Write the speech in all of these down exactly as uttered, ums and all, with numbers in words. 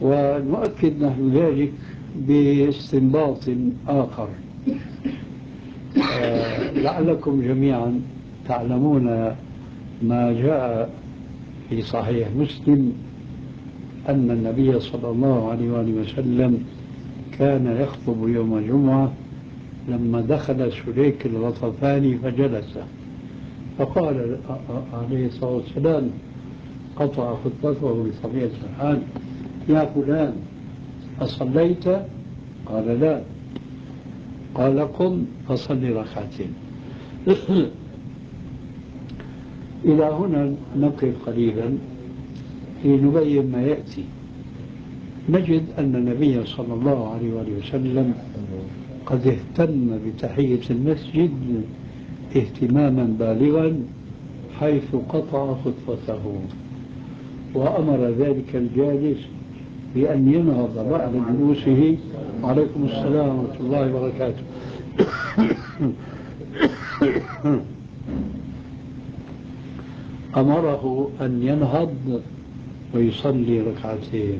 ونؤكد نحن ذلك باستنباط آخر. آه لعلكم جميعا تعلمون ما جاء في صحيح مسلم أن النبي صلى الله عليه وآله وسلم كان يخطب يوم الجمعة لما دخل سليك الغطفاني فجلس، فقال عليه الصلاة والسلام قطع خطبته بطبيعة الحال: يا فلان أصليت؟ قال لا. قال قم فصل ركعتين. إلى هنا نقف قليلا لنبين ما يأتي. نجد أن النبي صلى الله عليه وآله وسلم قد اهتم بتحية المسجد اهتماما بالغا، حيث قطع خطبته وأمر ذلك الجالس بأن ينهض بعد جلوسه. عليكم السلام ورحمة الله وبركاته. أمره أن ينهض ويصلي ركعتين،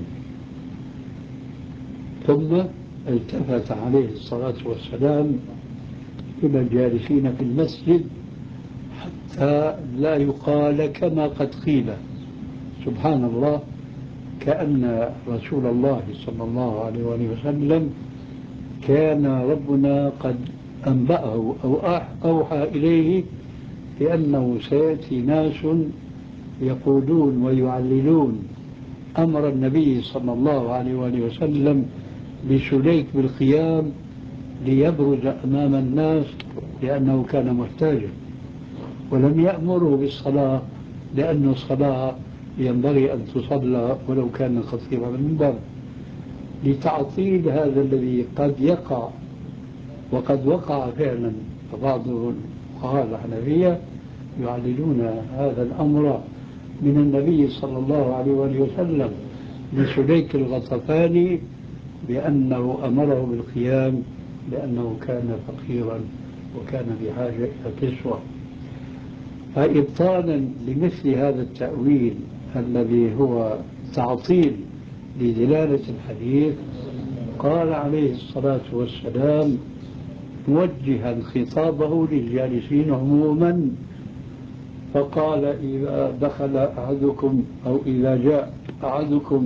ثم التفت عليه الصلاة والسلام إلى الجالسين في المسجد حتى لا يقال كما قد قيل: سبحان الله، كأن رسول الله صلى الله عليه وسلم كان ربنا قد أنبأه أو أوحى إليه بأنه سيأتي ناس يقولون ويعللون أمر النبي صلى الله عليه وسلم لسليك بالقيام ليبرز أمام الناس لأنه كان محتاجا، ولم يأمره بالصلاة لأن الصلاة ينبغي أن تصلى ولو كان خطيبا من باب، لتعطيل هذا الذي قد يقع وقد وقع فعلا. فبعض الفقهاء الحنفية يعللون هذا الأمر من النبي صلى الله عليه وسلم لسليك الغطفاني بأنه أمره بالقيام لأنه كان فقيرا وكان بحاجة إلى كسوة. فإبطالا لمثل هذا التأويل الذي هو تعطيل لدلالة الحديث، قال عليه الصلاة والسلام موجها خطابه للجالسين عموما، فقال: إذا دخل أحدكم أو إذا جاء أحدكم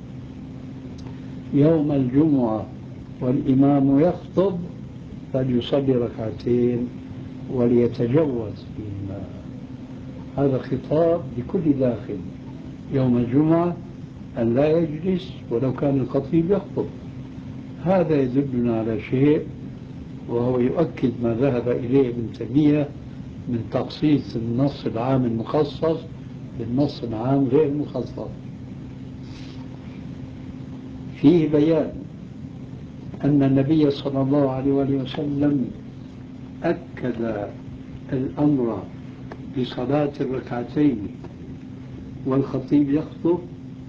يوم الجمعة والإمام يخطب فليصلي ركعتين وليتجوز فيهما. هذا خطاب لكل داخل يوم الجمعة أن لا يجلس ولو كان الخطيب يخطب. هذا يدلنا على شيء، وهو يؤكد ما ذهب إليه ابن تيمية من تخصيص النص العام المخصص بالنص العام غير المخصص. فيه بيان أن النبي صلى الله عليه وسلم أكد الأمر بصلاة الركعتين والخطيب يخطب،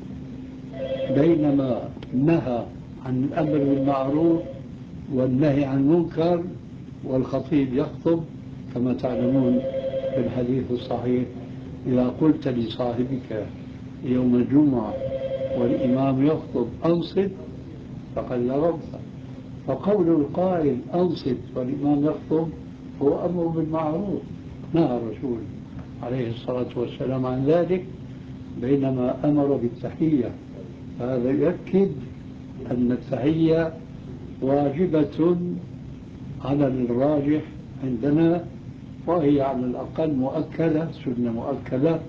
بينما نهى عن الأمر بالمعروف والنهي عن المنكر والخطيب يخطب، كما تعلمون في الحديث الصحيح: إذا قلت لصاحبك يوم الجمعة والإمام يخطب أنصت فقد لغوت. فقول القائل أنصت والإمام يخطب هو أمر بالمعروف، نهى الرسول عليه الصلاة والسلام عن ذلك، بينما أمر بالتحية. هذا يؤكد أن التحية واجبة على الراجح عندنا، وهي على الأقل مؤكدة، سنة مؤكدة،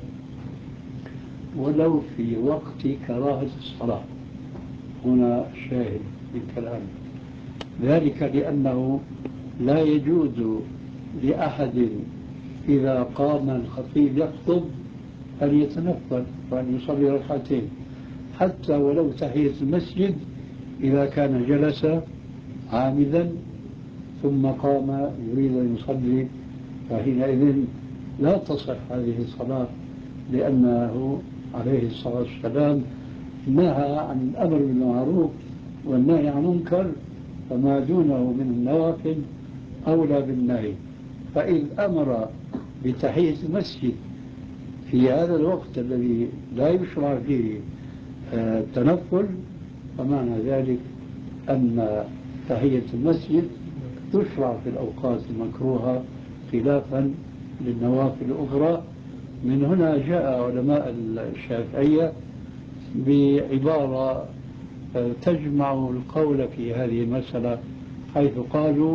ولو في وقت كراهة الصلاة. هنا شاهد بالكلام، ذلك لأنه لا يجوز لأحد إذا قام الخطيب يخطب أن يتنفل وأن يصلي ركعتين، حتى ولو تحية المسجد إذا كان جلس عامدا ثم قام يريد أن يصلي، فحينئذ لا تصح هذه الصلاة، لأنه عليه الصلاة والسلام نهى عن الأمر بالمعروف والنهي عن المنكر، فما دونه من النوافل أولى بالنهي. فإذ أمر بتحية المسجد في هذا الوقت الذي لا يشرع فيه التنفل، فمعنى ذلك أن تحية المسجد تشرع في الأوقات المكروهة خلافا للنوافل الأخرى. من هنا جاء علماء الشافعية بعبارة تجمع القول في هذه المسألة، حيث قالوا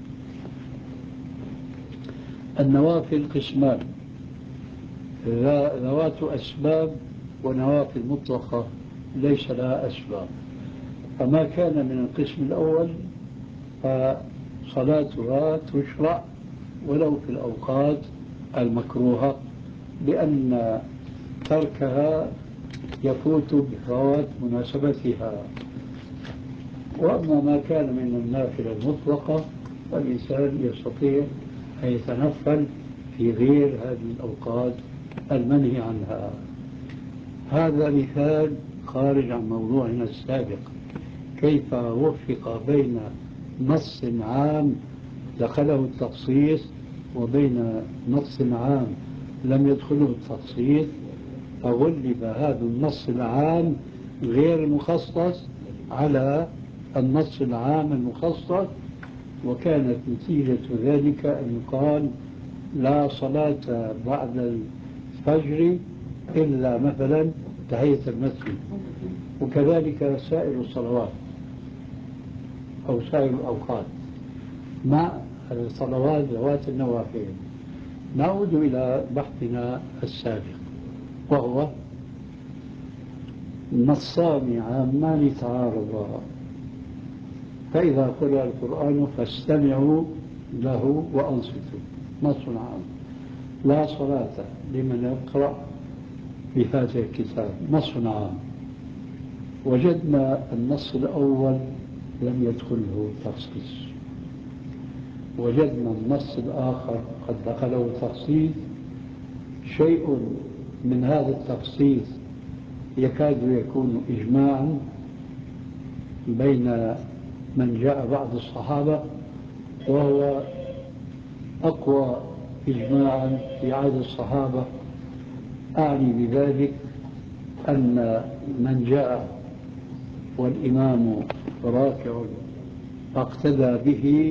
النوافل قسمان: ذوات أسباب ونوافل مطلقة ليس لها أسباب. فما كان من القسم الأول فصلاتها تشرع ولو في الأوقات المكروهة، لأن تركها يفوت بفوات مناسبتها. وأما ما كان من النافلة المطلقة فالإنسان يستطيع أن يتنفل في غير هذه الأوقات المنهي عنها. هذا مثال خارج عن موضوعنا السابق، كيف وفق بين نص عام دخله التخصيص وبين نص عام لم يدخله التخصيص، فغلب هذا النص العام غير المخصص على النص العام المخصص، وكانت نتيجة ذلك أن يقال لا صلاة بعد الفجر إلا مثلا تحية المسجد، وكذلك سائر الصلوات أو سائر الأوقات مع الصلوات ذوات النوافل. نعود إلى بحثنا السابق، وهو نصان عامان تعارضا، فإذا قرأ القرآن فاستمعوا له وأنصتوا. نص عام: لا صلاة لمن يقرأ بفاتحة الكتاب، نص عام. وجدنا النص الأول لم يدخله تخصيص، وجدنا النص الآخر قد دخله تخصيص. شيء من هذا التخصيص يكاد يكون إجماعا بين من جاء بعد الصحابة، وهو أقوى إجماعا في عهد الصحابة. أعني بذلك أن من جاء والإمام راكع فاقتدى به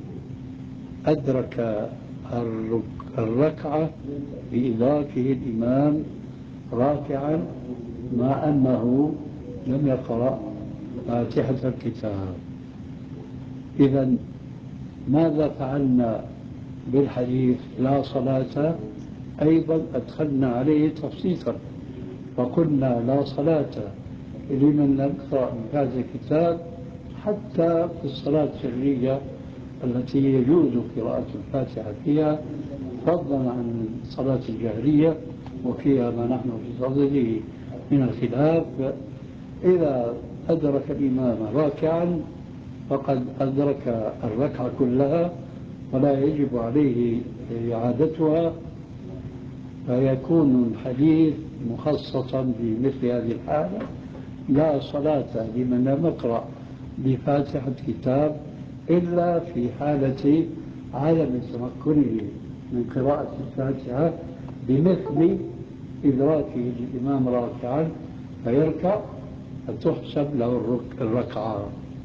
أدرك الركعة بإدراكه الإمام راكعا مع أنه لم يقرأ فاتحة الكتاب. إذن ماذا فعلنا بالحديث لا صلاة؟ أيضا أدخلنا عليه تفصيلا، فقلنا لا صلاة لمن لم يقرأ بهذا الكتاب حتى في الصلاة السرية التي يجوز قراءة الفاتحة فيها، فضلا عن الصلاة الجهرية وفيها ما نحن في صدده من الخلاف. إذا أدرك الإمام راكعا فقد أدرك الركعة كلها ولا يجب عليه إعادتها، فيكون الحديث مخصصا بمثل هذه الحالة: لا صلاة لمن لم يقرأ بفاتحة كتاب إلا في حالة عدم تمكنه من قراءة الفاتحة، بمثل إدراكه للإمام راكعا فيركع فتحسب له الركعة.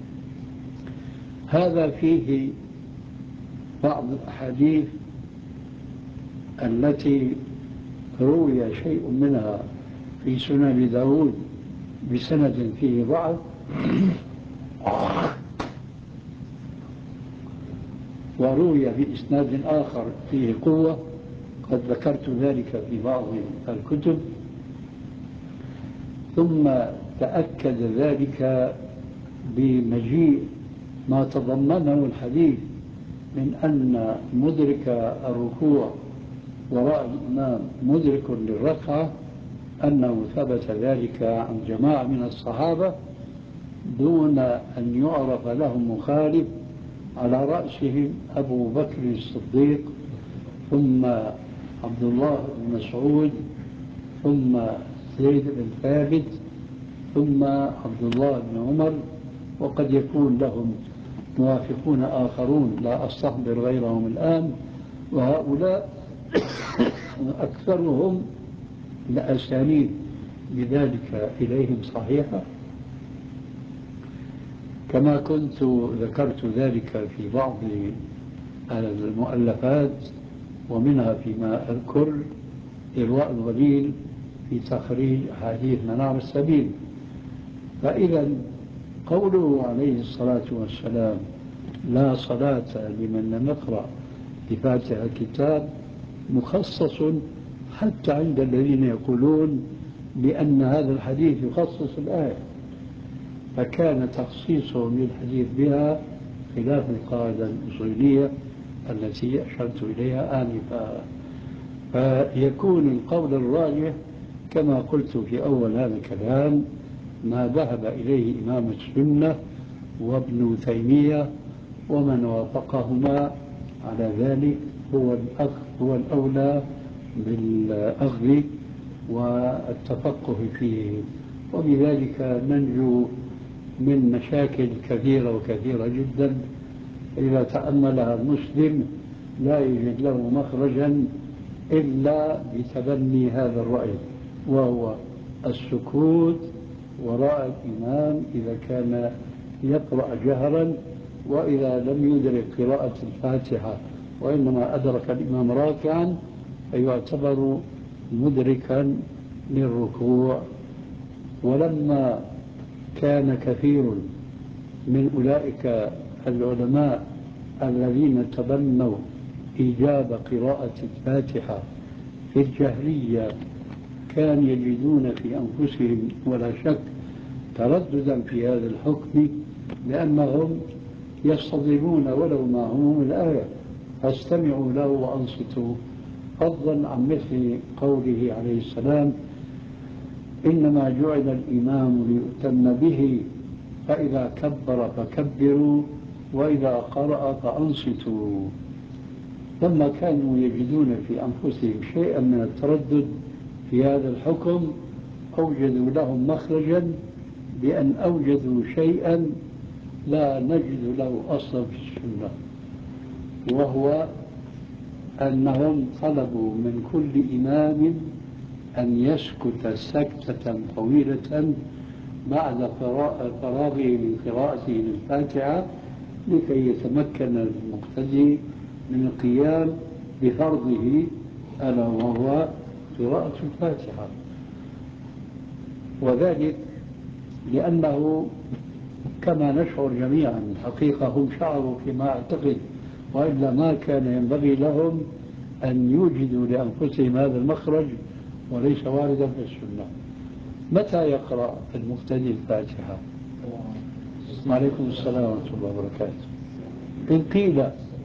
هذا فيه بعض الأحاديث التي روي شيء منها في سنن داود بسند فيه ضعف، وروي بإسناد آخر فيه قوة، قد ذكرت ذلك في بعض الكتب. ثم تأكد ذلك بمجيء ما تضمنه الحديث من أن مدرك الركوع وراء الإمام مدرك للركعة، أنه ثبت ذلك عن جماعة من الصحابة دون أن يعرف لهم مخالف، على رأسهم أبو بكر الصديق، ثم عبد الله بن مسعود، ثم زيد بن ثابت، ثم عبد الله بن عمر، وقد يكون لهم موافقون آخرون لا أستحضر غيرهم الآن، وهؤلاء أكثرهم لأسانيد بذلك إليهم صحيحة، كما كنت ذكرت ذلك في بعض المؤلفات، ومنها فيما أذكر إرواء الغليل في تخريج أحاديث منار السبيل. فإذا قوله عليه الصلاة والسلام لا صلاة لمن لم يقرأ بفاتحة الكتاب مخصص حتى عند الذين يقولون بأن هذا الحديث يخصص الآية، فكان تخصيصه للحديث بها خلاف القاعدة الأصولية التي أشرت إليها آنفا. فيكون القول الراجح كما قلت في أول هذا الكلام ما ذهب إليه إمام السنة وابن تيمية ومن وافقهما على ذلك، هو الأخ هو الأولى بالأخذ والتفقه فيه، وبذلك ننجو من مشاكل كثيرة وكثيرة جدا إذا تأملها المسلم لا يجد له مخرجا إلا بتبني هذا الرأي، وهو السكوت وراء الإمام إذا كان يقرأ جهرا، وإذا لم يدرك قراءة الفاتحة وإنما أدرك الإمام راكعا فيعتبر مدركا للركوع. ولما كان كثير من أولئك العلماء الذين تبنوا إيجاب قراءة الفاتحة في الجهرية كان يجدون في أنفسهم ولا شك ترددا في هذا الحكم، لأنهم يستظلمون ولو ما هم الآية، فاستمعوا له وأنصتوا، فضلا عن مثل قوله عليه السلام إنما جعل الإمام ليؤتم به فإذا كبر فكبروا وإذا قرأ فأنصتوا. لما كانوا يجدون في أنفسهم شيئا من التردد في هذا الحكم أوجدوا لهم مخرجا بأن أوجدوا شيئا لا نجد له أصلا في السنة، وهو أنهم طلبوا من كل إمام أن يسكت سكتة طويلة بعد فراغه من قراءته للفاتحة لكي يتمكن المقتدي من القيام بفرضه ألا وهو قراءة الفاتحة. وذلك لأنه كما نشعر جميعا الحقيقة هم شعروا فيما أعتقد، وإلا ما كان ينبغي لهم أن يوجدوا لأنفسهم هذا المخرج وليس واردا في السنة. متى يقرأ المقتدي الفاتحة؟ وعليكم السلام ورحمة الله وبركاته. إن قيل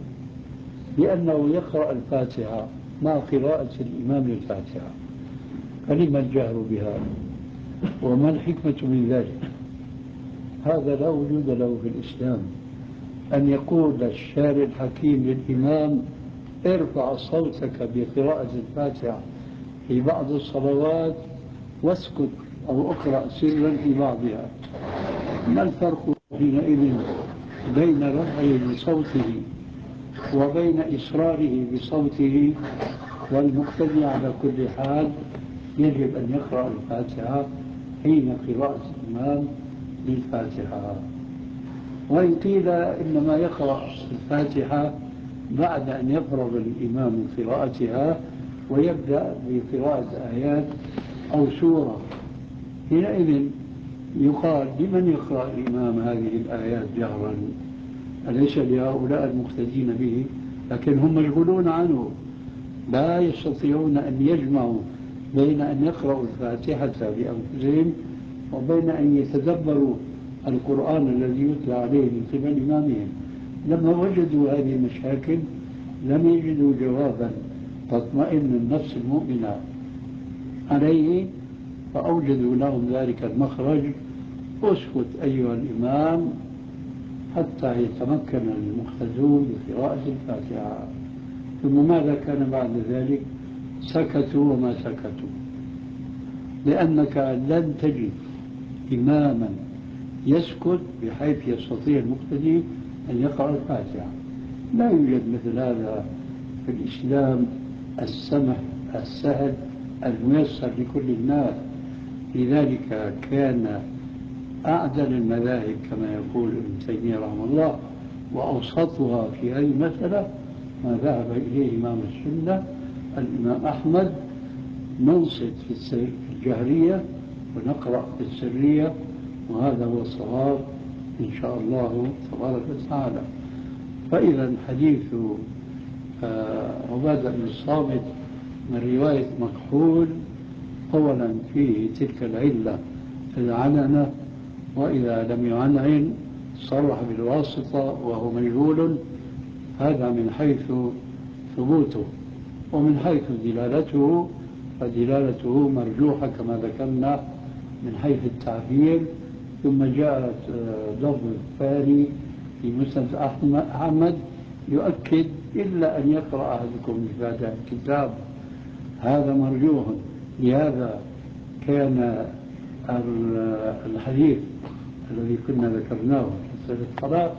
بأنه يقرأ الفاتحة مع قراءة الإمام للفاتحة فلما الجهر بها وما الحكمة من ذلك؟ هذا لا وجود له في الإسلام. أن يقول الشارع الحكيم للإمام ارفع صوتك بقراءة الفاتحة في بعض الصلوات واسكت أو اقرأ سرا في بعضها، ما الفرق حينئذ بين رفعه بصوته وبين إصراره بصوته؟ والمقتدي على كل حال يجب أن يقرأ الفاتحة حين قراءة الإمام للفاتحة. وإن قيل إنما يقرأ الفاتحة بعد أن يفرغ الإمام من قراءتها ويبدأ بقراءة آيات أو سورة، حينئذ يقال لمن يقرأ الإمام هذه الآيات جهرا؟ أليس لهؤلاء المقتدين به؟ لكن هم مشغولون عنه، لا يستطيعون أن يجمعوا بين أن يقرأوا الفاتحة بأنفسهم وبين أن يتدبروا القرآن الذي يتلى عليه من قبل إمامهم. لما وجدوا هذه المشاكل لم يجدوا جوابا تطمئن النفس المؤمنة عليه، فأوجدوا لهم ذلك المخرج: اسكت أيها الإمام حتى يتمكن المقتدون بقراءة الفاتحة. ثم ماذا كان بعد ذلك؟ سكتوا وما سكتوا، لأنك لن تجد إماما يسكت بحيث يستطيع المقتدي أن يقرأ الفاتحة. لا يوجد مثل هذا في الإسلام السمح السهل الميسر لكل الناس. لذلك كان أعدل المذاهب كما يقول ابن تيمية رحمه الله وأوسطها في هذه المسألة ما ذهب إليه إمام السنة الإمام أحمد. ننصت في الجهرية ونقرأ في السرية، وهذا هو الصواب إن شاء الله تبارك وتعالى. فإذا حديث عبادة بن الصامت من رواية مكحول أولا فيه تلك العلة العننة، وإذا لم يعنعن صرح بالواسطة وهو مجهول. هذا من حيث ثبوته، ومن حيث دلالته فدلالته مرجوحة كما ذكرنا من حيث التعبير. ثم جاءت اللفظ الثاني في مسند أحمد يؤكد إلا أن يقرأ أحدكم بفاتحة الكتاب، هذا مرجوح. لهذا كان الحديث الذي كنا ذكرناه في الصلاة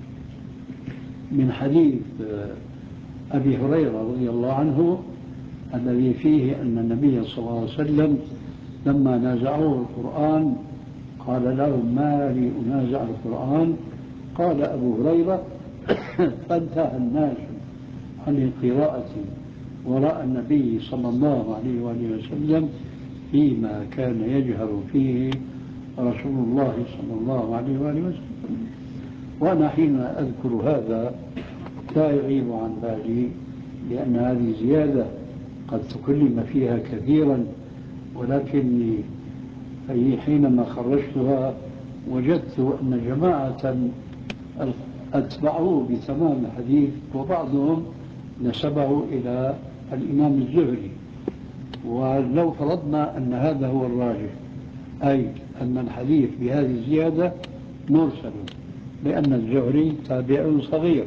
من حديث أبي هريرة رضي الله عنه الذي فيه أن النبي صلى الله عليه وسلم لما نازعوه القرآن قال لهم ما لي أنازع القرآن؟ قال أبو هريرة فانتهى الناس عن القراءة وراء النبي صلى الله عليه وآله وسلم فيما كان يجهر فيه رسول الله صلى الله عليه وآله وسلم. وأنا حين أذكر هذا لا يغيب عن بالي لأن هذه زيادة قد تكلم فيها كثيرا، ولكني حينما خرجتها وجدت أن جماعة أتبعوه بتمام الحديث وبعضهم نسبه إلى الإمام الزهري. ولو فرضنا أن هذا هو الراجح، أي أن الحديث بهذه الزيادة مرسل، لأن الزهري تابع صغير.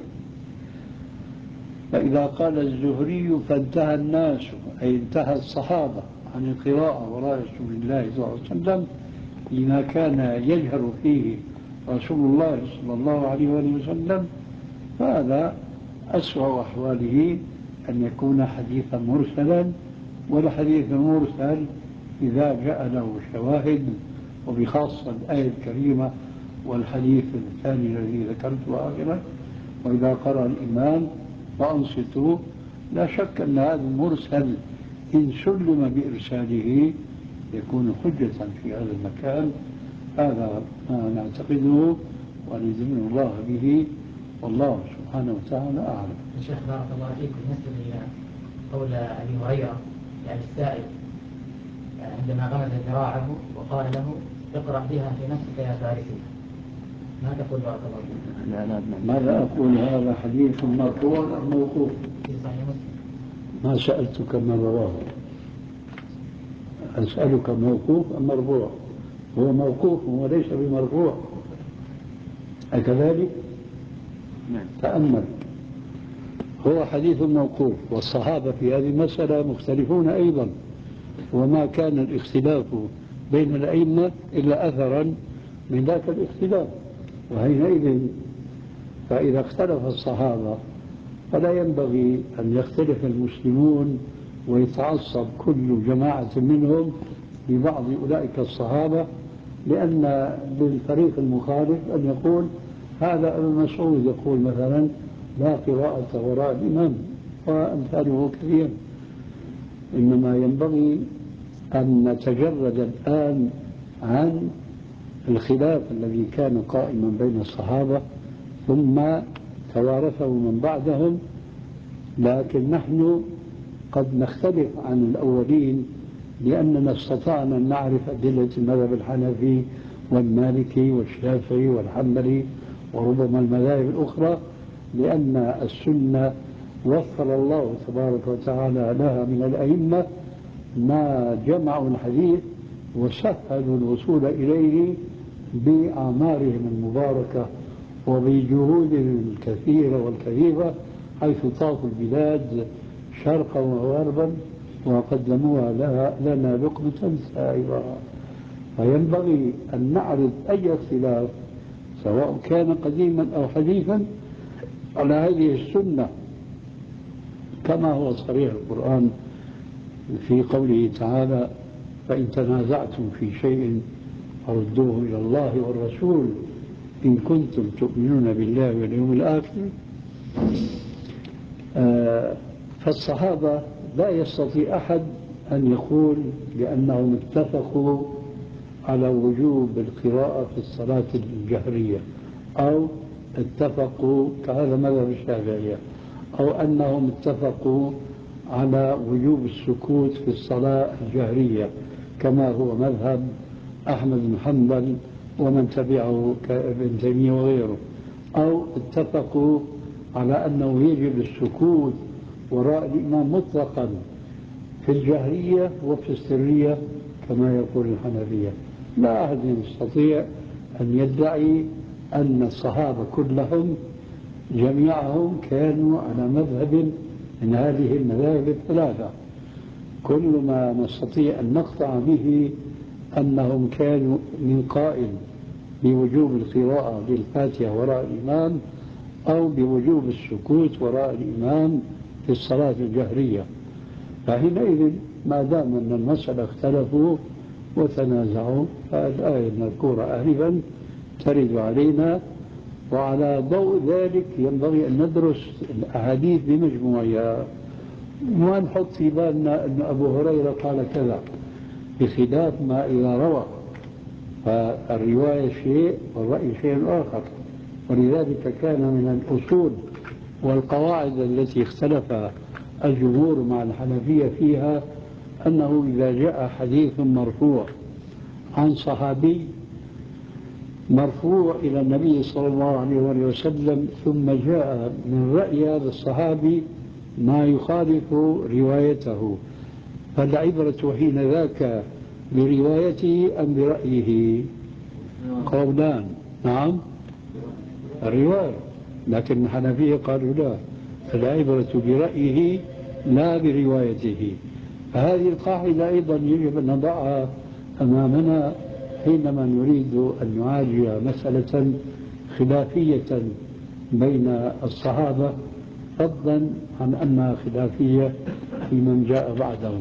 فإذا قال الزهري فانتهى الناس أي انتهى الصحابة عن القراءة وراء رسول الله صلى الله عليه وسلم لما كان يجهر فيه رسول الله صلى الله عليه وسلم، فهذا أسوأ أحواله أن يكون حديثا مرسلا. والحديث المرسل إذا جاء له شواهد، وبخاصة الآية الكريمة والحديث الثاني الذي ذكرته آخرا وإذا قرأ الإمام فأنصتوا، لا شك أن هذا المرسل إن سلم بإرساله يكون حجة في هذا المكان. هذا ما نعتقده وندين الله به، والله سبحانه وتعالى أعلم. الشيخ بارك الله فيكم، نسأل إلى قول أبي هريرة يعني السائل عندما غمز ذراعه وقال له اقرأ بها في نفسك يا فارسي، ما تقول بارك الله فيك؟ لا لا ماذا أقول؟ هذا حديث مرفوع أم موقوف؟ في صحيح مسلم. ما سألتك من رواه، أسألك موقوف أم مرفوع؟ هو موقوف وليس بمرفوع، أكذلك؟ تأمل، هو حديث موقوف، والصحابة في هذه المسألة مختلفون أيضا، وما كان الاختلاف بين الأئمة إلا أثرا من ذاك الاختلاف. وحينئذ فإذا اختلف الصحابة فلا ينبغي أن يختلف المسلمون ويتعصب كل جماعة منهم لبعض أولئك الصحابة، لأن للفريق المخالف أن يقول هذا ابن مسعود يقول مثلا لا قراءة وراء الإمام وأمثاله كثير. إنما ينبغي أن نتجرد الآن عن الخلاف الذي كان قائما بين الصحابة ثم توارثه من بعدهم، لكن نحن قد نختلف عن الأولين لأننا استطعنا أن نعرف أدلة المذهب الحنفي والمالكي والشافعي والحنبلي وربما المذاهب الأخرى، لأن السنة وفر الله تبارك وتعالى لها من الأئمة ما جمعوا الحديث وسهلوا الوصول إليه بأعمارهم المباركة وبجهودهم الكثيرة والكثيرة، حيث طافوا البلاد شرقا وغربا وقدموها لنا لقمة سائغة. فينبغي أن نعرض أي اختلاف سواء كان قديما أو حديثا على هذه السنة، كما هو صريح القرآن في قوله تعالى فإن تنازعتم في شيء فردوه إلى الله والرسول إن كنتم تؤمنون بالله واليوم الآخر. آه فالصحابة لا يستطيع أحد أن يقول بأنهم اتفقوا على وجوب القراءة في الصلاة الجهرية، أو اتفقوا كهذا مذهب الشافعية، أو أنهم اتفقوا على وجوب السكوت في الصلاة الجهرية كما هو مذهب أحمد بن حنبل ومن تبعه كابن تيمية وغيره، أو اتفقوا على أنه يجب السكوت وراء الإمام مطلقا في الجهرية وفي السرية كما يقول الحنفية. لا أحد يستطيع أن يدعي أن الصحابة كلهم جميعهم كانوا على مذهب من هذه المذاهب الثلاثة. كل ما نستطيع أن نقطع به أنهم كانوا من قائل بوجوب القراءة للفاتحة وراء الإمام، أو بوجوب السكوت وراء الإمام في الصلاة الجهرية. فحينئذ ما دام أن المسألة اختلفوا وتنازعوا، فالآية المذكورة آنفا ترد علينا، وعلى ضوء ذلك ينبغي أن ندرس الأحاديث بمجموعها، وما نحط في بالنا أن أبو هريرة قال كذا بخلاف ما إذا روى، فالرواية شيء والرأي شيء آخر. ولذلك كان من الأصول والقواعد التي اختلف الجمهور مع الحنفية فيها أنه إذا جاء حديث مرفوع عن صحابي مرفوع إلى النبي صلى الله عليه وسلم ثم جاء من رأي هذا الصحابي ما يخالف روايته، فالعبرة حين ذاك بروايته أم برأيه؟ قولان. نعم الرواية، لكن الحنفية قالوا لا، العبرة برأيه لا بروايته. فهذه القاعدة أيضا يجب أن نضعها أمامنا حينما نريد أن نعالج مسألة خلافية بين الصحابة، فضلا عن أنها خلافية في من جاء بعدهم.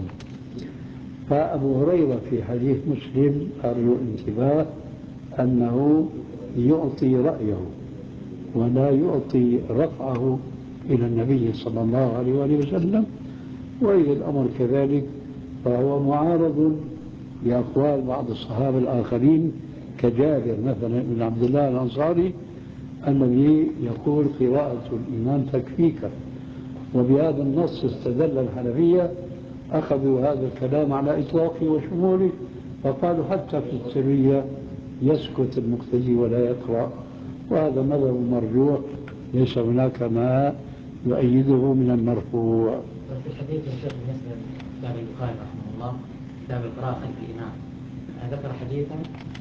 فأبو هريرة في حديث مسلم أرجو الانتباه أنه يعطي رأيه ولا يعطي رفعه إلى النبي صلى الله عليه وسلم، وإذا الأمر كذلك فهو معارض بأقوال بعض الصحابة الآخرين كجابر مثلا بن عبد الله الأنصاري الذي يقول قراءة الإمام تكفيك. وبهذا النص استدل الحنفية، أخذوا هذا الكلام على إطلاقه وشموله، فقالوا حتى في السرية يسكت المقتدي ولا يقرأ، وهذا مذهب مرجوح ليس هناك ما يؤيده من المرفوع. في الحديث الشيخ بالنسبة لكتاب البخاري رحمه الله كتاب القراءة خلف الإمام ذكر حديثا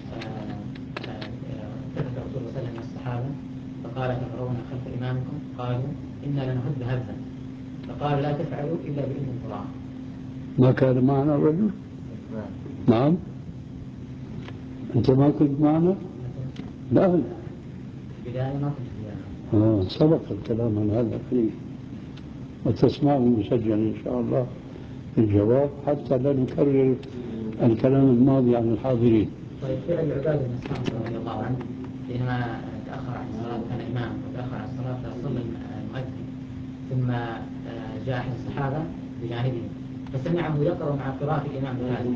اتفق الرسول صلى الله عليه وسلم من الصحابة فقال تقرؤون خلف إمامكم؟ قالوا إنا لنهد هزا، فقال لا تفعلوا إلا بإذن القرآن. ما كان معنا الرجل؟ نعم. أنت ما كنت معنا؟ لا في البداية ما كنت في آه سبق الكلام عن هذا الحديث، وتسمعه مسجل إن شاء الله الجواب حتى لا نكرر الكلام الماضي عن الحاضرين. طيب فعل عبادة بن الصامت رضي الله عنه حينما تأخر عن الصلاة كان إمام وتأخر عن الصلاة فصلى المؤذن ثم جاء أحد الصحابة بجانبه فسمعه يقرأ مع قراءة الإمام بهذا،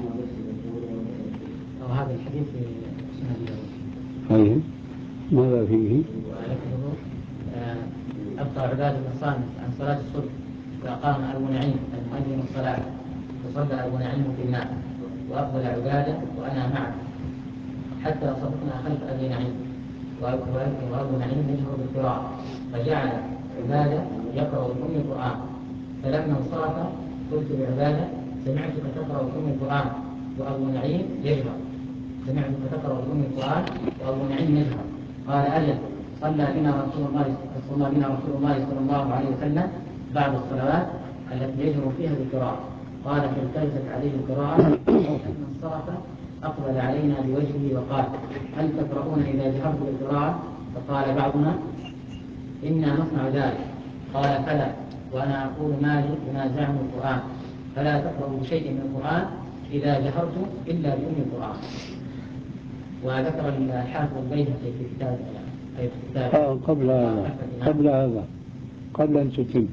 وهذا الحديث في سنة داود. أيه ماذا فيه؟ ولكنه أبقى عبادة بن الصامت عن صلاة الصبح فقام أبو نعيم المؤذن الصلاة فصلى أبو نعيم في النار وأقبل عبادة وأنا معه حتى صفقنا خلف أبي نعيم وأبو نعيم يجهر بالقراءة فجعل عبادة يقرأ بأم القرآن، فلما انصرف قلت لعبادة سمعتك تقرأ بأم القرآن وأبو نعيم يجهر، سمعتك تقرأ بأم القرآن وأبو نعيم يجهر. قال أجل صلى بنا رسول الله صلى بنا رسول الله صلى الله عليه وسلم بعد الصلوات التي يجهر فيها بالقراءة. قال فالتزت عليه القراءة فلما انصرف أقبل علينا بوجهه وقال هل تقرؤون إذا جهرت بالقراءة؟ فقال بعضنا إنا نصنع ذلك. قال فلا، وأنا أقول مالي ينازعني القرآن فلا تقرأوا بشيء من القرآن إذا جهرت إلا بأم القرآن. وذكر الحافظ البيهقي في كتاب في كتاب آه قبل هذا قبل هذا قبل أن تتم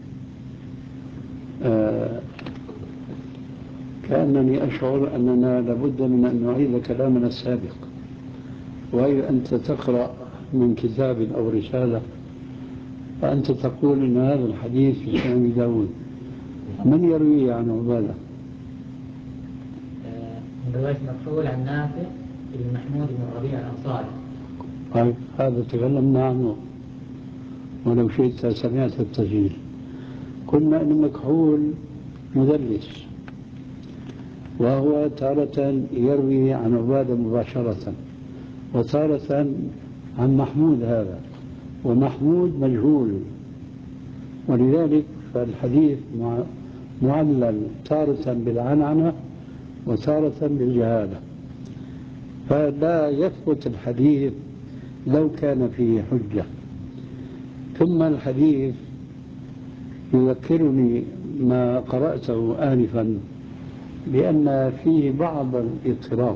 آه كأنني أشعر أننا لابد من أن نعيد كلامنا السابق، وهي أنت تقرأ من كتاب أو رسالة فأنت تقول إن هذا الحديث في سنن داود، من يرويه عن عبادة؟ من رواية مكحول عن نافع بن محمود بن ربيع الأنصاري. طيب هذا تكلمنا عنه ولو شئت سمعت التسجيل. قلنا أن مكحول مدلس، وهو تارة يروي عن عبادة مباشرة وتارة عن محمود هذا، ومحمود مجهول، ولذلك فالحديث معلل تارة بالعنعنة وتارة بالجهالة، فلا يثبت الحديث لو كان فيه حجة. ثم الحديث يذكرني ما قرأته آنفا بأن فيه بعض الاضطراب.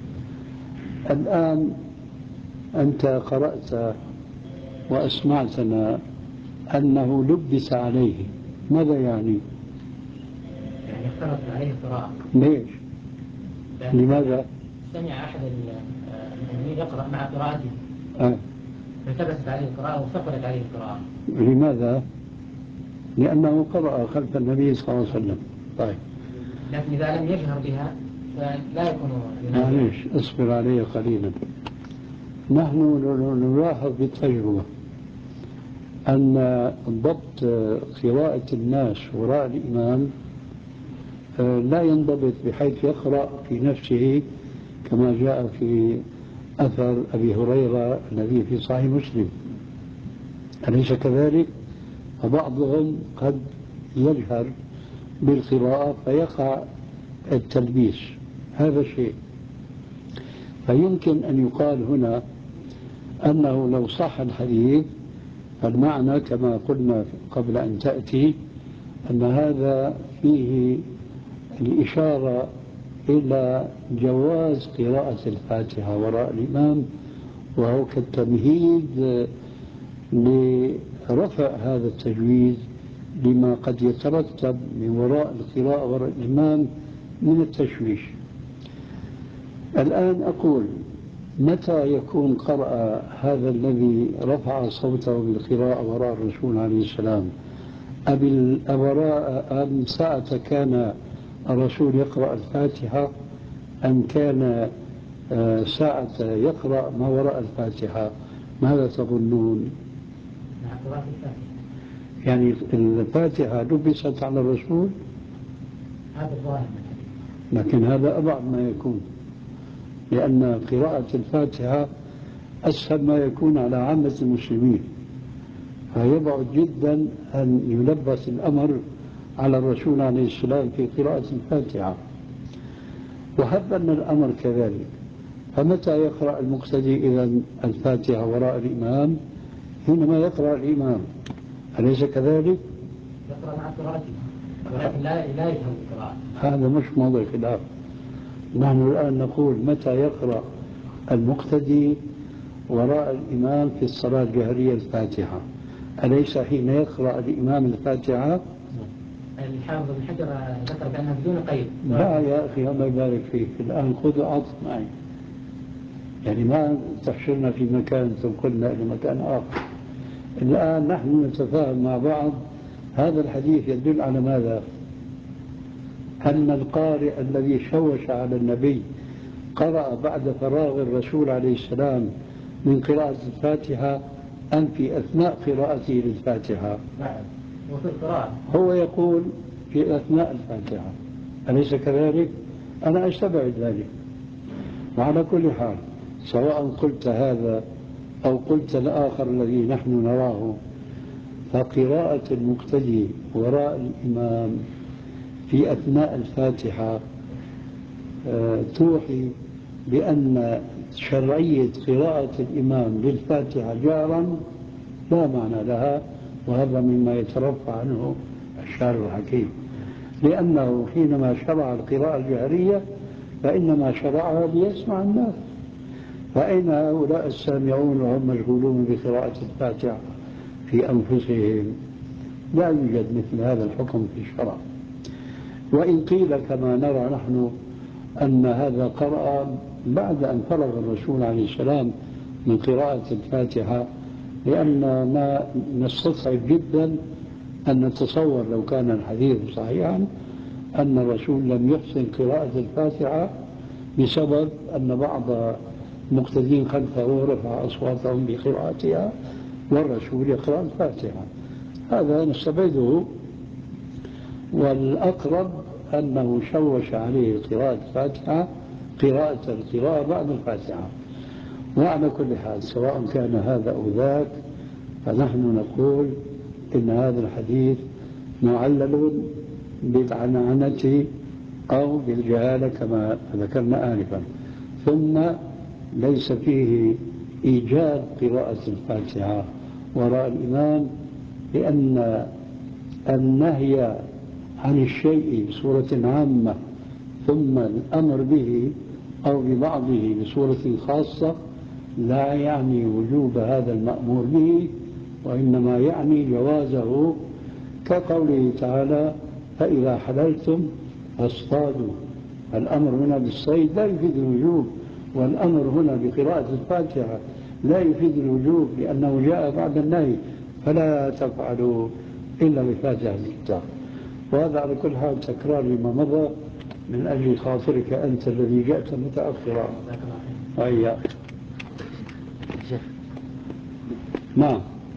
الآن أنت قرأت وأسمعتنا أنه لبس عليه، ماذا يعني؟ يعني اختلط عليه القراءة. ليش؟ لماذا؟ سمع أحد المؤمنين يقرأ مع قراءته آه. فالتبست عليه القراءة وثقلت عليه القراءة. لماذا؟ لأنه قرأ خلف النبي صلى الله عليه وسلم. طيب، لكن إذا لم يجهر بها فلا يكون معليش اصبر علي قليلا. نحن نلاحظ بالتجربة أن ضبط قراءة الناس وراء الإمام لا ينضبط بحيث يقرأ في نفسه كما جاء في أثر أبي هريرة الذي في صحيح مسلم، أليس كذلك؟ فبعضهم قد يجهر بالقراءة فيقع التلبيس، هذا شيء. فيمكن أن يقال هنا أنه لو صح الحديث فالمعنى كما قلنا قبل أن تأتي أن هذا فيه الإشارة إلى جواز قراءة الفاتحة وراء الإمام، وهو كالتمهيد لرفع هذا التجويز لما قد يترتب من وراء القراءة وراء الإمام من التشويش. الآن أقول متى يكون قرأ هذا الذي رفع صوته بالقراءة وراء الرسول عليه السلام؟ أبراء أم ساعة كان الرسول يقرأ الفاتحة أم كان ساعة يقرأ ما وراء الفاتحة؟ ماذا تظنون؟ يعني الفاتحة لبست على الرسول، هذا الظاهر، لكن هذا أبعد ما يكون، لأن قراءة الفاتحة أسهل ما يكون على عامة المسلمين، فيبعد جدا أن يلبس الأمر على الرسول عليه السلام في قراءة الفاتحة. وهب أن الأمر كذلك، فمتى يقرأ المقتدي إذا الفاتحة وراء الإمام؟ حينما يقرأ الإمام، أليس كذلك؟ يقرأ مع قراءته ولكن لا لا يفهم القراءة. هذا مش موضوع خلاف. نحن الآن نقول متى يقرأ المقتدي وراء الإمام في الصلاة الجهرية الفاتحة؟ أليس حين يقرأ الإمام الفاتحة؟ الحافظ بن حجر ذكر بأنها بدون قيد. لا يا أخي الله يبارك فيك، الآن خذ عطف معي، يعني ما تحشرنا في مكان تنقلنا إلى مكان آخر. الآن نحن نتفاهم مع بعض. هذا الحديث يدل على ماذا؟ أن القارئ الذي شوش على النبي قرأ بعد فراغ الرسول عليه السلام من قراءة الفاتحة أم في أثناء قراءته للفاتحة؟ وفي القراءة هو يقول في أثناء الفاتحة، أليس كذلك؟ أنا أستبعد ذلك. وعلى كل حال سواء قلت هذا أو قلت الآخر الذي نحن نراه، فقراءة المقتدي وراء الإمام في أثناء الفاتحة توحي بأن شرعية قراءة الإمام للفاتحة جهرا لا معنى لها، وهذا مما يترفع عنه الشارع الحكيم، لأنه حينما شرع القراءة الجهرية فإنما شرعها ليسمع الناس، فأين هؤلاء السامعون وهم مشغولون بقراءة الفاتحة في أنفسهم؟ لا يوجد مثل هذا الحكم في الشرع. وإن قيل كما نرى نحن أن هذا قرأ بعد أن فرغ الرسول عليه السلام من قراءة الفاتحة، لأن ما نستصعب جدا أن نتصور لو كان الحديث صحيحا أن الرسول لم يحسن قراءة الفاتحة بسبب أن بعض المقتدين خلفه رفع أصواتهم بقراءتها والرسول يقرأ الفاتحة. هذا نستبعده، والأقرب أنه شوش عليه قراءة الفاتحة قراءة القراءة بعد الفاتحة. وعلى كل حال سواء كان هذا أو ذاك فنحن نقول إن هذا الحديث معلل بالعنعنة أو بالجهالة كما ذكرنا آنفا، ثم ليس فيه إيجاد قراءة الفاتحة وراء الإمام، لأن النهي عن الشيء بصورة عامة ثم الأمر به أو ببعضه بصورة خاصة لا يعني وجوب هذا المأمور به، وإنما يعني جوازه، كقوله تعالى فإذا حللتم فاصطادوا. الأمر هنا بالصيد لا يفيد الوجوب، والأمر هنا بقراءة الفاتحة لا يفيد الوجوب لأنه جاء بعد النهي فلا تفعلوا إلا بفاتحة الكتاب. وهذا على كل حال تكرار لما مضى من أجل خاطرك أنت الذي جاءت متأخرا. أي نعم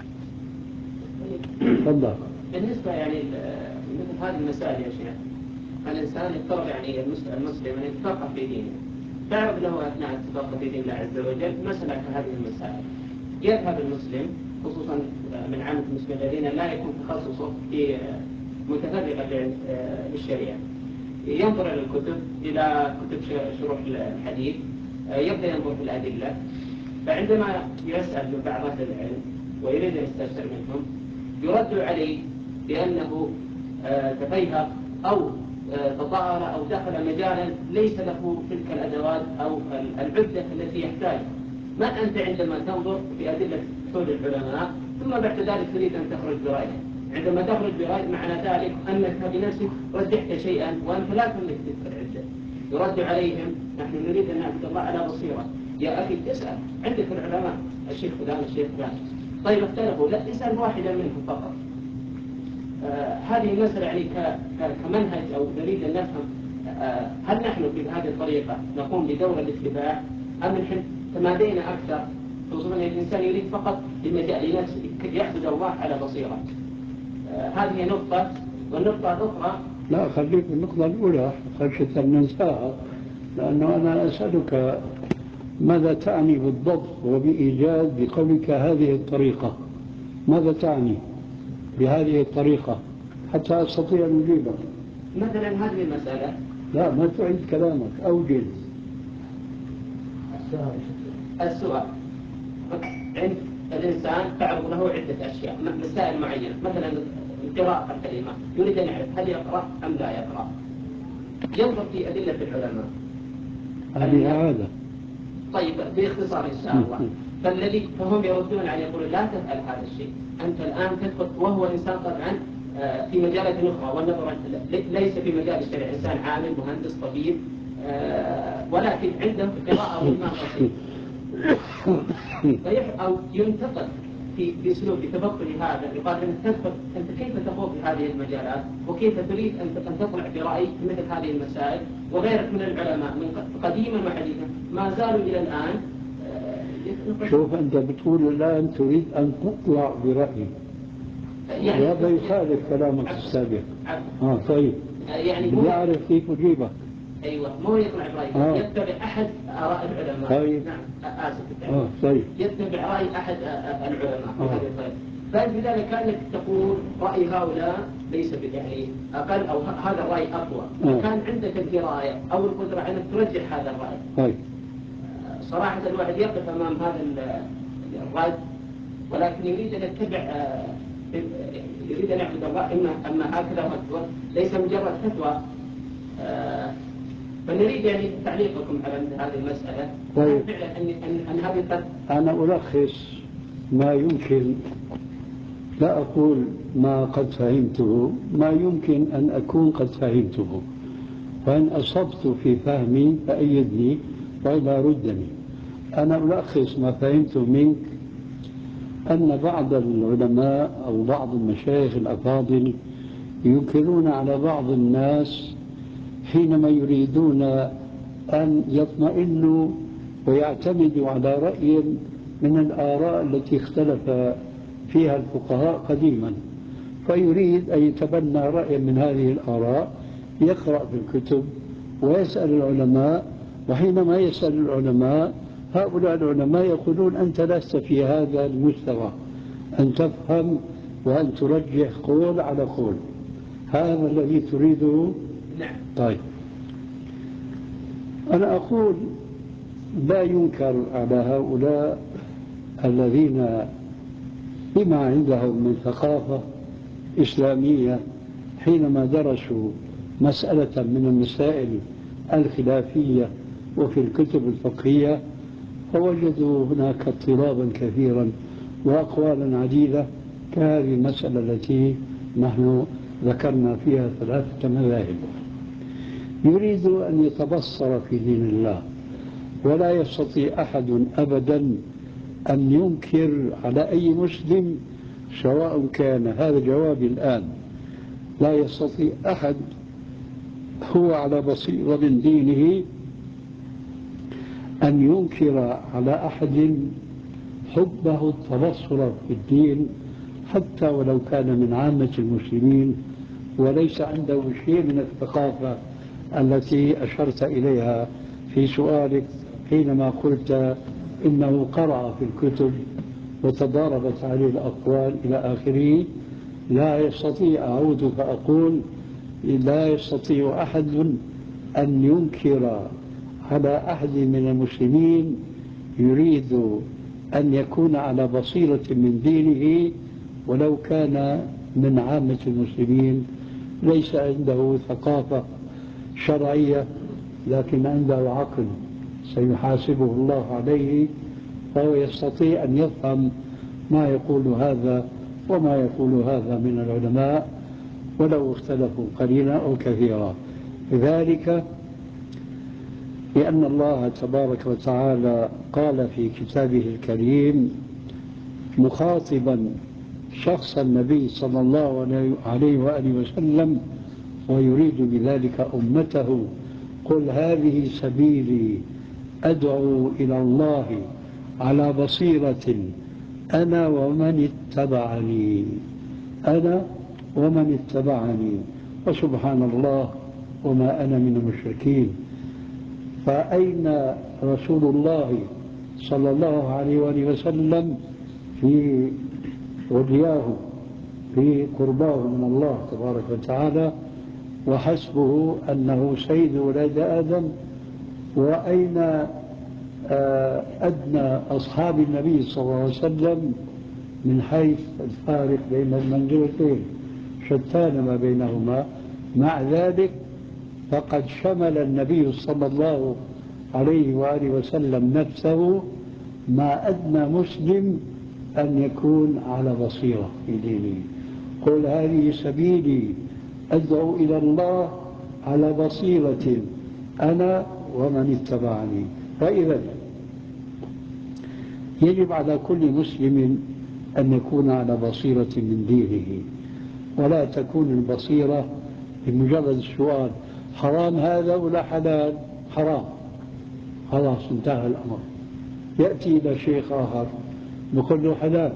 تفضل. بالنسبة يعني مثل هذه المسائل يا شيخ، الإنسان يضطر يعني المسلم أن يتفقه في دينه، تعرف له أثناء التفقه في دين الله عز وجل مسألة هذه المسائل، يذهب المسلم خصوصا من عامة المسلمين الذين لا يكون تخصصه في متفرقة للشريعة، ينظر إلى الكتب إلى كتب شروح الحديث، يبدأ ينظر في الأدلة، فعندما يسأل من بعض أهل العلم ويريد أن يستفسر منهم يرد عليه بأنه تفيهق أو تطاهر أو دخل مجالا ليس له تلك الأدوات أو العدة التي يحتاجها. من أنت عندما تنظر في أدلة حول العلماء ثم بعد ذلك تريد أن تخرج برأيك؟ عندما تخرج برأيك معنى ذلك أنك بنفسك رجحت شيئا وأنت لا تملك تلك العدة. يرد عليهم نحن نريد أن نعبد الله على بصيرة. يا أخي اسأل، عندك العلماء الشيخ فلان الشيخ فلان، طيب اختلفوا، لا اسأل واحدا منهم فقط. آه هذه المسألة يعني كمنهج أو نريد أن نفهم آه هل نحن في هذه الطريقة نقوم بدور الاتباع أم نحن تمادينا أكثر، خصوصا أن الإنسان يريد فقط لمجال لنفسه يعبد الله على بصيرة. آه هذه نقطة. والنقطة الأخرى لا خليك بالنقطة الأولى خشية أن ننساها، لأنه أنا أسألك ماذا تعني بالضبط وبإيجاد بقولك هذه الطريقة؟ ماذا تعني بهذه الطريقة حتى أستطيع أن أجيبك؟ مثلا هذه المسألة. لا ما تعيد كلامك، أوجد السؤال. السؤال عند الإنسان تعرض له عدة أشياء مسائل معينة، مثلا قراءة الكلمة يريد أن يعرف هل يقرأ أم لا يقرأ، ينظر في أدلة العلماء. هذه عادة. طيب باختصار إن شاء الله، فالذي فهم يردون عليه يقولون لا تفعل هذا الشيء، أنت الآن تدخل وهو إنسان طبعا في مجالات أخرى، والنظر ليس في مجال الشرع، إنسان عامل مهندس طبيب ولكن عنده قراءة وإيمان بسيط أو ينتقد في بأسلوب تفقه هذا، يقال أنك تدخل أنت كيف تخوض في هذه المجالات وكيف تريد أن تطلع برأيك في مثل هذه المسائل، وغيرك من العلماء من قديما وحديثا ما زالوا إلى الآن. شوف أنت بتقول الآن تريد أن تطلع برأيك، يعني وهذا يخالف كلامك السابق. آه طيب يعني بدي أعرف كيف أجيبك. أيوة مو يطلع برأيك، آه. يتبع أحد آراء العلماء. طيب. نعم آسف. آه طيب. يتبع رأي أحد العلماء. آه. فلذلك كانك تقول رأي هؤلاء ليس يعني أقل أو هذا الرأي أقوى. آه. كان عندك الدراية أو القدرة أنك ترجح هذا الرأي. طيب. صراحة الواحد يقف أمام هذا الرأي ولكن يريد أن يتبع، يريد أن يعبد الله. إما أما هكذا فتوى ليس مجرد فتوى فنريد يعني تعليقكم على هذه المسألة. طيب. فعلا أن أن أن هذه قد أنا ألخص ما يمكن، لا أقول ما قد فهمته، ما يمكن أن أكون قد فهمته، وإن أصبت في فهمي فأيدني وإلا ردني. أنا ألخص ما فهمته منك أن بعض العلماء أو بعض المشايخ الأفاضل ينكرون على بعض الناس حينما يريدون أن يطمئنوا ويعتمدوا على رأي من الآراء التي اختلف فيها الفقهاء قديما، فيريد أن يتبنى رأيا من هذه الآراء، يقرأ في الكتب ويسأل العلماء، وحينما يسأل العلماء هؤلاء العلماء يقولون أنت لست في هذا المستوى أن تفهم وأن ترجح قول على قول. هذا الذي تريده؟ نعم. طيب، أنا أقول لا ينكر على هؤلاء الذين بما عندهم من ثقافة إسلامية حينما درسوا مسألة من المسائل الخلافية وفي الكتب الفقهية فوجدوا هناك اضطرابا كثيرا وأقوالا عديدة كهذه المسألة التي نحن ذكرنا فيها ثلاثة مذاهب. يريد أن يتبصر في دين الله، ولا يستطيع أحد أبدا أن ينكر على أي مسلم سواء كان، هذا جوابي الآن، لا يستطيع أحد هو على بصيرة من دينه أن ينكر على أحد حبه التبصر في الدين حتى ولو كان من عامة المسلمين وليس عنده شيء من الثقافة التي أشرت إليها في سؤالك حينما قلت إنه قرأ في الكتب وتضاربت عليه الأقوال إلى آخره. لا يستطيع، أعود فأقول، لا يستطيع أحد أن ينكر على أحد من المسلمين يريد أن يكون على بصيرة من دينه ولو كان من عامة المسلمين ليس عنده ثقافة شرعية لكن عنده عقل سيحاسبه الله عليه، فهو يستطيع أن يفهم ما يقول هذا وما يقول هذا من العلماء ولو اختلفوا قليلا أو كثيرا. ذلك لأن الله تبارك وتعالى قال في كتابه الكريم مخاطبا شخص النبي صلى الله عليه وآله وسلم ويريد بذلك أمته: قل هذه سبيلي أدعو إلى الله على بصيرة أنا ومن اتبعني أنا ومن اتبعني وسبحان الله وما أنا من المشركين. فأين رسول الله صلى الله عليه وآله وسلم في ودياه في قرباه من الله تبارك وتعالى وحسبه أنه سيد ولاد آدم؟ وأين أدنى أصحاب النبي صلى الله عليه وسلم من حيث الفارق بين المنزلتين؟ شتان ما بينهما. مع ذلك فقد شمل النبي صلى الله عليه وآله وسلم نفسه ما أدنى مسلم أن يكون على بصيرة في دينه. قل هذه سبيلي أدعو إلى الله على بصيرة أنا ومن اتبعني. فإذا يجب على كل مسلم أن يكون على بصيرة من دينه، ولا تكون البصيرة بمجرد السؤال حرام هذا ولا حلال؟ حرام، خلاص انتهى الأمر. يأتي إلى شيخ آخر نقول له حلال.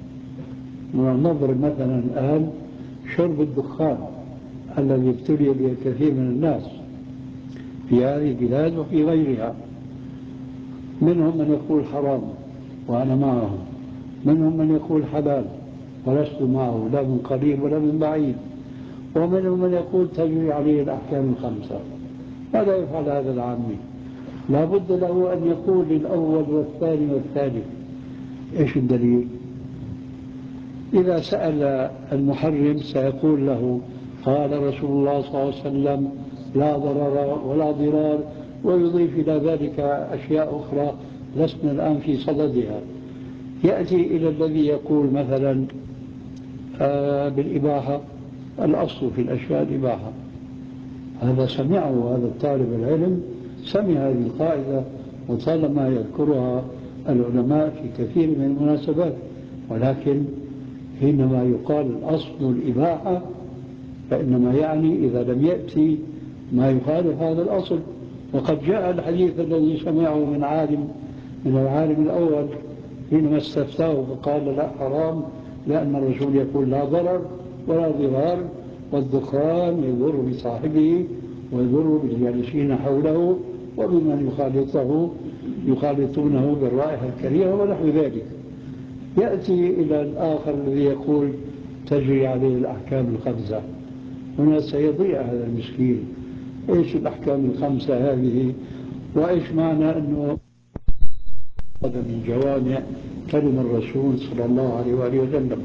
نضرب مثلا الآن شرب الدخان الذي ابتلي به كثير من الناس في هذه البلاد وفي غيرها. منهم من يقول حرام وأنا معهم، منهم من يقول حلال ولست معه لا من قريب ولا من بعيد، ومنهم من يقول تجري عليه الأحكام الخمسة. ماذا يفعل هذا العامي؟ لا بد له أن يقول للأول والثاني والثالث إيش الدليل؟ إذا سأل المحرم سيقول له قال رسول الله صلى الله عليه وسلم لا ضرر ولا ضرار، ويضيف إلى ذلك أشياء أخرى لسنا الآن في صددها. يأتي إلى الذي يقول مثلا آه بالإباحة، الأصل في الأشياء الإباحة، هذا سمعه هذا الطالب العلم، سمع هذه القاعدة وطالما يذكرها العلماء في كثير من المناسبات، ولكن حينما يقال الأصل الإباحة فإنما يعني إذا لم يأتي ما يخالف هذا الأصل. وقد جاء الحديث الذي سمعه من عالم من العالم الأول حينما استفتاه فقال لا حرام، لأن الرسول يقول لا ضرر ولا ضرار، والدخان يضر بصاحبه ويضر بالجالسين حوله وبمن يخالطه يخالطونه بالرائحة الكريهة ونحو ذلك. يأتي إلى الآخر الذي يقول تجري عليه الأحكام الخمسة، هنا سيضيع هذا المسكين، إيش الأحكام الخمسة هذه، وإيش معنى أنه هذا من جوامع كلم الرسول صلى الله عليه وآله وسلم.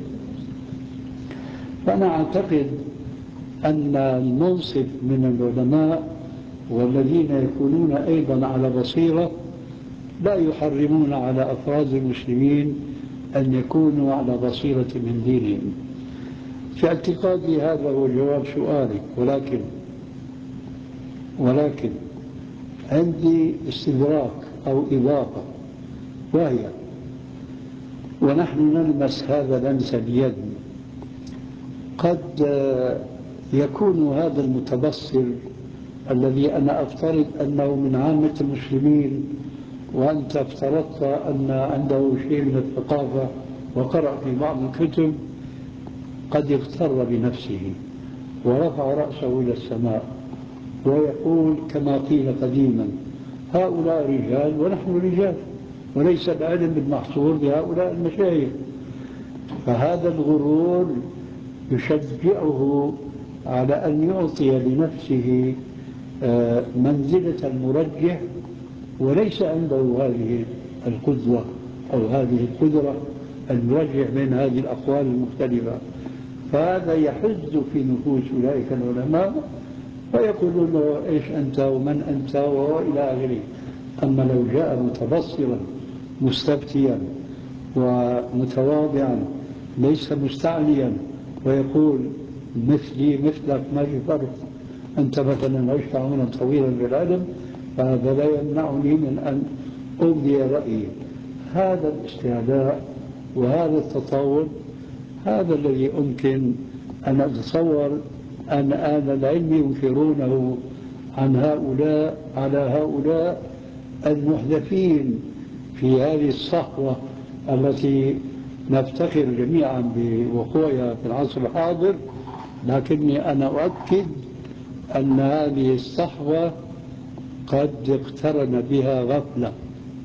فأنا أعتقد أن المنصف من العلماء والذين يكونون أيضا على بصيرة لا يحرمون على أفراد المسلمين أن يكونوا على بصيرة من دينهم. في اعتقادي هذا هو جواب سؤالك، ولكن ولكن عندي استدراك أو إضافة، وهي ونحن نلمس هذا لمس اليد، قد يكون هذا المتبصر الذي أنا أفترض أنه من عامة المسلمين وأنت افترضت أن عنده شيء من الثقافة وقرأ في بعض الكتب، قد اغتر بنفسه ورفع رأسه إلى السماء ويقول كما قيل قديما هؤلاء رجال ونحن رجال، وليس العلم بالمحصور بهؤلاء المشايخ. فهذا الغرور يشجعه على أن يعطي لنفسه منزلة المرجح، وليس عنده هذه القدوة أو هذه القدرة المرجح بين هذه الأقوال المختلفة. فهذا يحز في نفوس أولئك العلماء ويقولون له إيش أنت ومن أنت وإلى آخره. أما لو جاء متبصرا مستفتيا ومتواضعا ليس مستعليا ويقول مثلي مثلك ما في فرق، أنت مثلا عشت عمرا طويلا بالعلم، فهذا لا يمنعني من أن أبدي رأيي. هذا الاستعلاء وهذا التطاول هذا الذي يمكن أن أتصور أن أهل العلم ينكرونه عن هؤلاء على هؤلاء المحدثين في هذه الصحوة التي نفتخر جميعا بوقوعها في العصر الحاضر. لكني أنا أؤكد أن هذه الصحوة قد اقترن بها غفلة،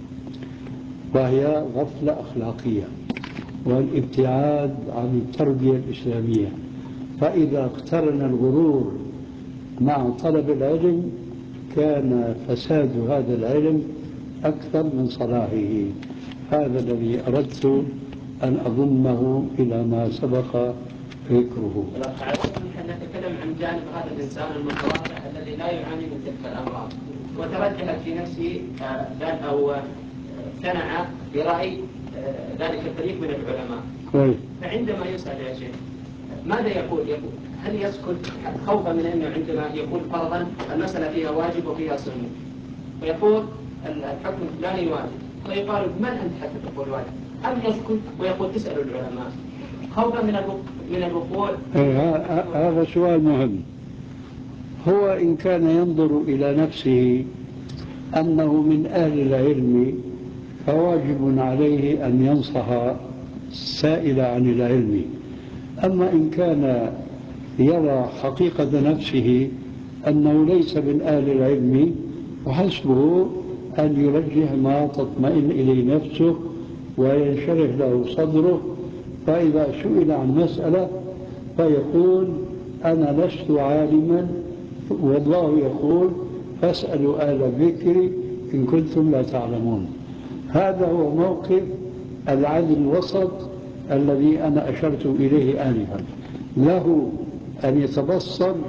وهي غفلة أخلاقية والابتعاد عن التربية الإسلامية. فإذا اقترن الغرور مع طلب العلم كان فساد هذا العلم أكثر من صلاحه. هذا الذي أردت أن أضمه إلى ما سبق ذكره. نحن نتكلم عن جانب هذا الإنسان المتواضع الذي لا يعاني من تلك الأمراض، وترجحت في نفسه أو اقتنع برأي ذلك الفريق من العلماء. طيب. فعندما يسأل يا شيخ ماذا يقول؟ يقول هل يسكت خوفا من أنه عندما يقول فرضا المسألة فيها واجب وفيها سنة، ويقول الحكم الفلاني واجب، فيقال من أنت حتى تقول واجب؟ أم يسكت ويقول اسألوا العلماء خوفا من من الوقوع؟ هذا سؤال مهم. هو إن كان ينظر إلى نفسه أنه من أهل العلم فواجب عليه أن ينصح السائل عن العلم. أما إن كان يرى حقيقة نفسه أنه ليس من أهل العلم وحسبه أن يرجح ما تطمئن إليه نفسه وينشرح له صدره. فإذا سئل عن مسألة فيقول أنا لست عالما والله يقول فاسألوا أهل الذكر إن كنتم لا تعلمون. هذا هو موقف العدل الوسط الذي أنا أشرت إليه آنفا. له أن يتبصر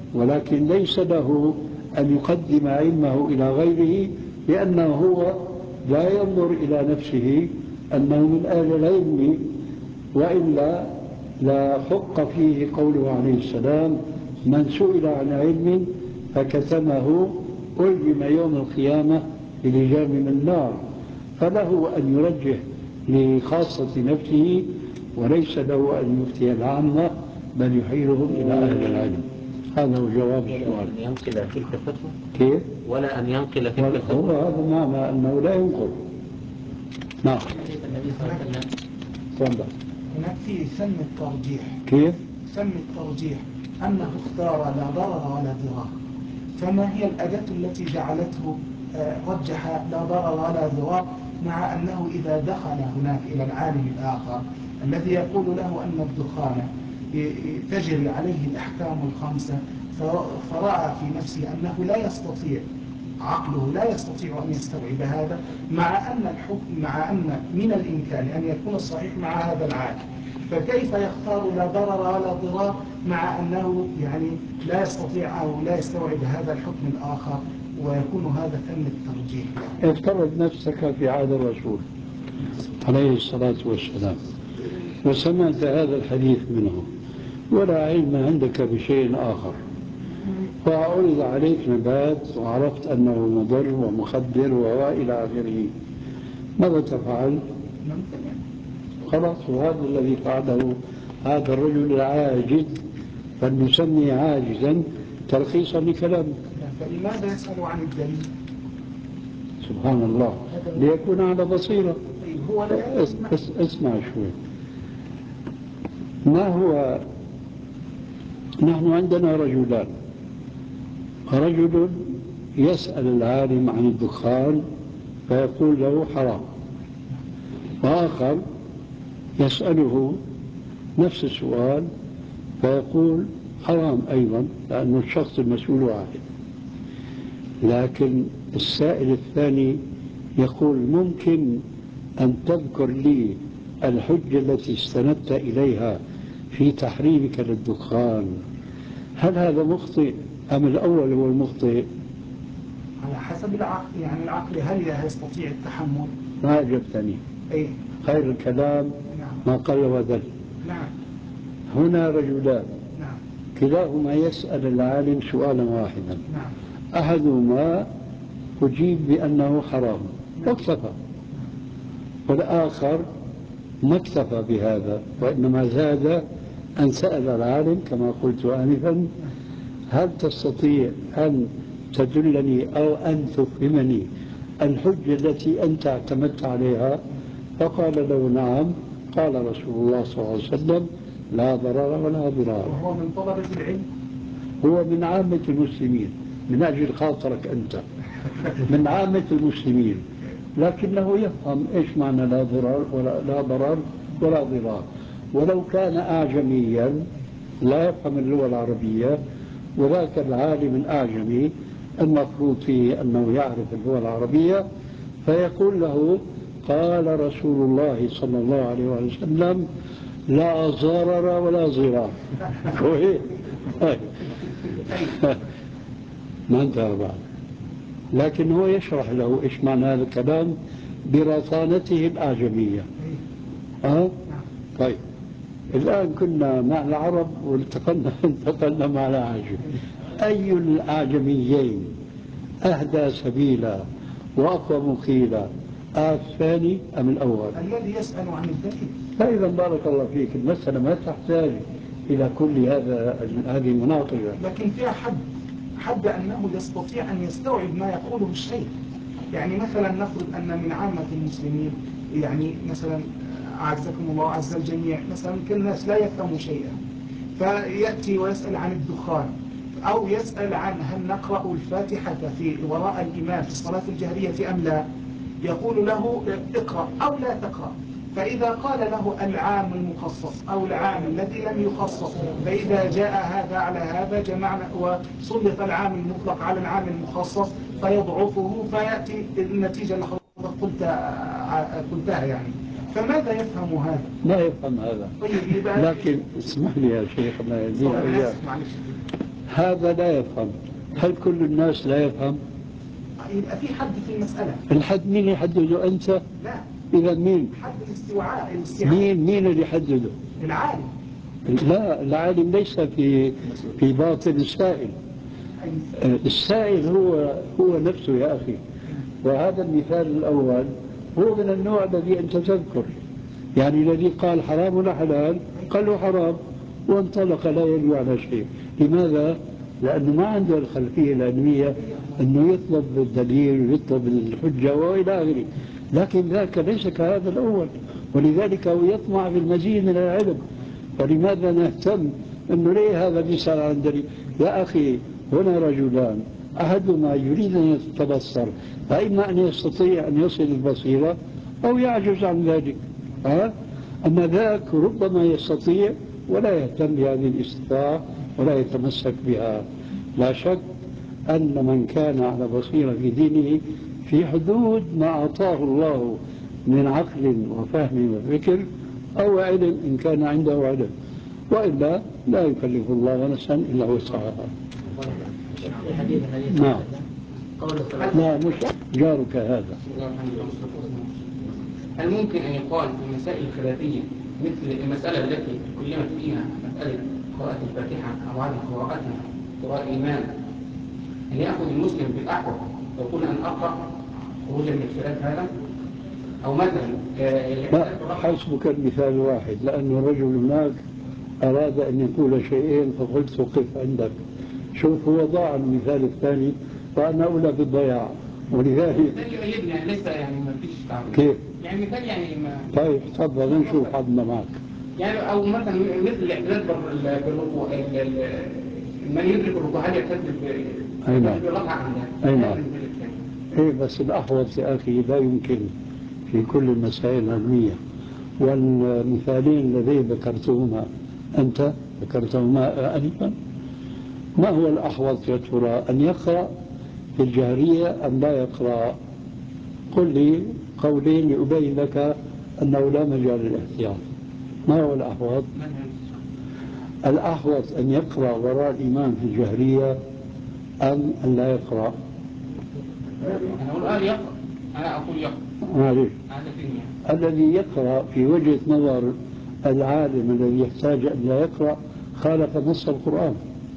ولكن ليس له أن يقدم علمه إلى غيره، لأنه هو لا ينظر إلى نفسه أنه من أهل العلم، وإلا لا حق فيه قوله عليه السلام: من سئل عن علم فكتمه ألجم يوم القيامة بلجام من نار. فله أن يرجح لخاصة نفسه، وليس له أن يفتي العامة، بل يحيلهم إلى أهل العلم. هذا هو جواب السؤال. أن ينقل تلك الفتوى؟ كيف؟ ولا أن ينقل تلك الفتوى؟ هو هذا معنى أنه لا ينقل. نعم. النبي صلى الله عليه وسلم تفضل. هناك في سن الترجيح. كيف؟ سن الترجيح أنه اختار لا ضرر ولا ضرار، فما هي الأداة التي جعلته رجح لا ضرر ولا ضرار، مع أنه إذا دخل هناك إلى العالم الآخر الذي يقول له أن الدخان تجري عليه الأحكام الخمسة، فرأى في نفسه أنه لا يستطيع، عقله لا يستطيع أن يستوعب هذا، مع أن الحكم مع أن من الإمكان أن يكون الصحيح مع هذا العالم، فكيف يختار لا ضرر ولا ضرار مع أنه يعني لا يستطيع أو لا يستوعب هذا الحكم الآخر، ويكون هذا فن الترجيح؟ افترض نفسك في عهد الرسول عليه الصلاة والسلام وسمعت هذا الحديث منه، ولا علم عندك بشيء آخر، فعرض عليك نبات وعرفت أنه مضر ومخدر وإلى آخره، ماذا تفعل؟ خلاص، وهذا الذي فعله هذا الرجل العاجز، فلنسميه عاجزا تلخيصا لكلامه. فلماذا يسأل عن الدليل؟ سبحان الله، ليكون على بصيرة. هو لا اس اس اسمع شوي. ما هو، نحن عندنا رجلان، رجل يسأل العالم عن الدخان فيقول له حرام، وآخر يسأله نفس السؤال فيقول حرام أيضا، لأن الشخص المسؤول واحد. لكن السائل الثاني يقول: ممكن أن تذكر لي الحجة التي استندت إليها في تحريمك للدخان؟ هل هذا مخطئ أم الأول هو المخطئ؟ على حسب العقل، يعني العقل هل يستطيع التحمل؟ ما أجبتني. أي خير الكلام نعم. ما قل وذل. نعم. هنا رجلان، نعم. كلاهما يسأل العالم سؤالا واحدا، نعم. أحدهما أجيب بأنه حرام واكتفى، والآخر ما اكتفى بهذا، وإنما زاد أن سأل العالم كما قلت آنفا: هل تستطيع أن تدلني أو أن تفهمني الحجة التي أنت اعتمدت عليها؟ فقال له: نعم. قال رسول الله صلى الله عليه وسلم: لا ضرر ولا ضرار. وهو من طلبة العلم؟ هو من عامة المسلمين، من أجل خاطرك أنت، من عامة المسلمين، لكنه يفهم إيش معنى لا ضرر ولا لا ضرر ولا ضرار. ولو كان أعجميا لا يفهم اللغة العربية، وذاك العالم الأعجمي المفروض فيه أنه يعرف اللغة العربية، فيقول له: قال رسول الله صلى الله عليه وسلم: لا ضرر ولا ضرار. ما انتهى بعد، لكن هو يشرح له إيش معنى هذا الكلام برصانته الأعجمية. أه؟ طيب، الآن كنا مع العرب والتقلنا انتقلنا مع الأعاجم. أي الأعجميين أهدى سبيلا وأقوى مقيلا، الثاني أم الأول؟ الذي يسأل عن الدليل. فإذا بارك الله فيك، المسألة ما تحتاج إلى كل هذا هذه المناقشة. لكن فيها حد حد أنه يستطيع أن يستوعب ما يقوله الشيخ. يعني مثلا نفرض أن من عامة المسلمين، يعني مثلا أعزكم الله عز الجميع، مثلا كالناس لا يفهموا شيئا، فيأتي ويسأل عن الدخان، أو يسأل عن هل نقرأ الفاتحة في وراء الإمام في الصلاة الجهرية أم لا، يقول له اقرأ أو لا تقرأ. فإذا قال له العام المخصص أو العام الذي لم يخصص، فإذا جاء هذا على هذا جمعنا وسلط العام المطلق على العام المخصص فيضعفه، فيأتي النتيجة اللي قلت قلتها. يعني فماذا يفهم هذا؟ ما يفهم هذا. طيب، لكن اسمح لي يا شيخ، الله يهدينا إياك، هذا لا يفهم. هل كل الناس لا يفهم؟ يبقى في حد في المسألة. الحد مين يحدده؟ أنت؟ لا. إذا مين؟ حد الاستيعاب. الاستيعاب مين مين اللي يحدده؟ العالم. لا، العالم ليس في في باطن السائل. السائل هو هو نفسه يا أخي. وهذا المثال الأول هو من النوع الذي أنت تذكر، يعني الذي قال حرام ولا حلال قال له حرام وانطلق لا يلوي على شيء. لماذا؟ لأنه ما عنده الخلفية العلمية أنه يطلب الدليل ويطلب الحجة وإلى آخره. لكن ذاك ليس كهذا الأول، ولذلك هو يطمع في المزيد من العلم. فلماذا نهتم أنه ليه هذا بيسأل عن دليل؟ يا أخي هنا رجلان، أحدهما يريد أن يتبصر، فإما أن يستطيع أن يصل البصيرة أو يعجز عن ذلك. ها؟ أما ذاك ربما يستطيع ولا يهتم بهذه الاستطاعة ولا يتمسك بها. لا شك أن من كان على بصيرة في دينه في حدود ما أعطاه الله من عقل وفهم وفكر أو علم إن كان عنده علم، وإلا لا يكلف الله نفسا إلا وسعها. نعم. لا مش جارك هذا. هل ممكن أن يقال في المسائل الخلافية مثل المسألة التي تكلمت فيها مسألة قراءة الفاتحة أو عدم قراءتها قراءة الإمام، أن يأخذ المسلم بالأحوط ويقول أن أقرأ خروجا من الخلاف هذا؟ أو مثلا لا، حسبك المثال واحد، لأن الرجل هناك أراد أن يقول شيئين فقلت قف عندك. شوف هو ضاع المثال الثاني وأنا أولى بالضياع، ولذلك يؤيدني يعني لسه يعني ما فيش تعرض. كيف؟ يعني مثال يعني ما طيب تفضل نشوف حدنا معك. يعني أو مثلا مثل الاعتداد بالركوع، من يدرك الركوع هل يعتد بالركعة عندها؟ أي نعم. إيه بس الأحوط يا أخي لا يمكن في كل المسائل العلمية. والمثالين الذين ذكرتهما أنت ذكرتهما أنفا، ما هو الأحوط يا ترى؟ أن يقرأ في الجهرية أم لا يقرأ؟ قل لي قولين لأبين لك أنه لا مجال للاحتياط. ما هو الأحوط؟ الأحوط أن يقرأ وراء الإمام في الجهرية أم أن لا يقرأ؟ أنا أقول آه يقرأ. أنا أقول يقرأ. معلش. هذا فيني. الذي يقرأ في وجهة نظر العالم الذي يحتاج أن لا يقرأ خالف نص القرآن.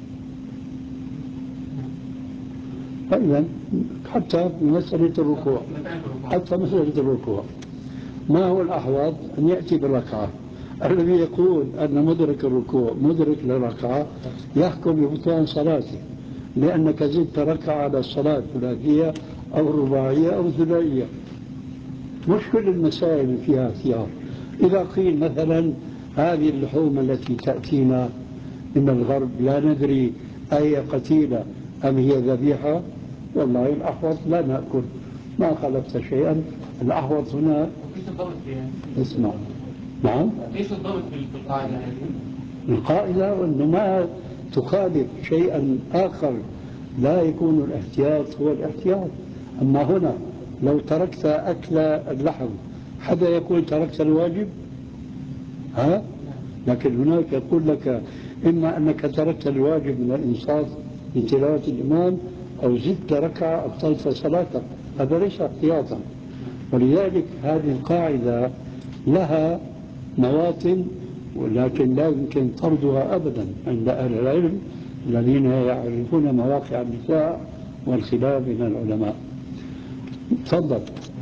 أيضا حتى في مسألة الركوع، حتى مسألة الركوع ما هو الأحوط؟ أن يأتي بالركعة. الذي يقول أن مدرك الركوع مدرك للركعة يحكم ببطلان صلاته، لأنك زدت ركعة على الصلاة الثلاثية أو الرباعية أو الثنائية. مش كل المسائل فيها اختيار. إذا قيل مثلا هذه اللحوم التي تأتينا من الغرب لا ندري أي قتيلة أم هي ذبيحة، والله الأحوط لا نأكل، ما خلفت شيئا. الأحوط هنا ايش الضابط فيها؟ اسمع. نعم. ايش الضابط في القاعدة هذه؟ القاعدة أنه ما تخالف شيئا آخر لا يكون الاحتياط هو الاحتياط. أما هنا لو تركت أكل اللحم حدا يقول تركت الواجب؟ ها؟ لكن هناك يقول لك إما أنك تركت الواجب من الإنصات لتلاوة الإمام أو زدت ركعة أبطلت صلاتك. هذا ليس احتياطا. ولذلك هذه القاعدة لها مواطن، ولكن لا يمكن طردها أبدا عند أهل العلم الذين يعرفون مواقع النزاع والخلاف بين العلماء. تفضل.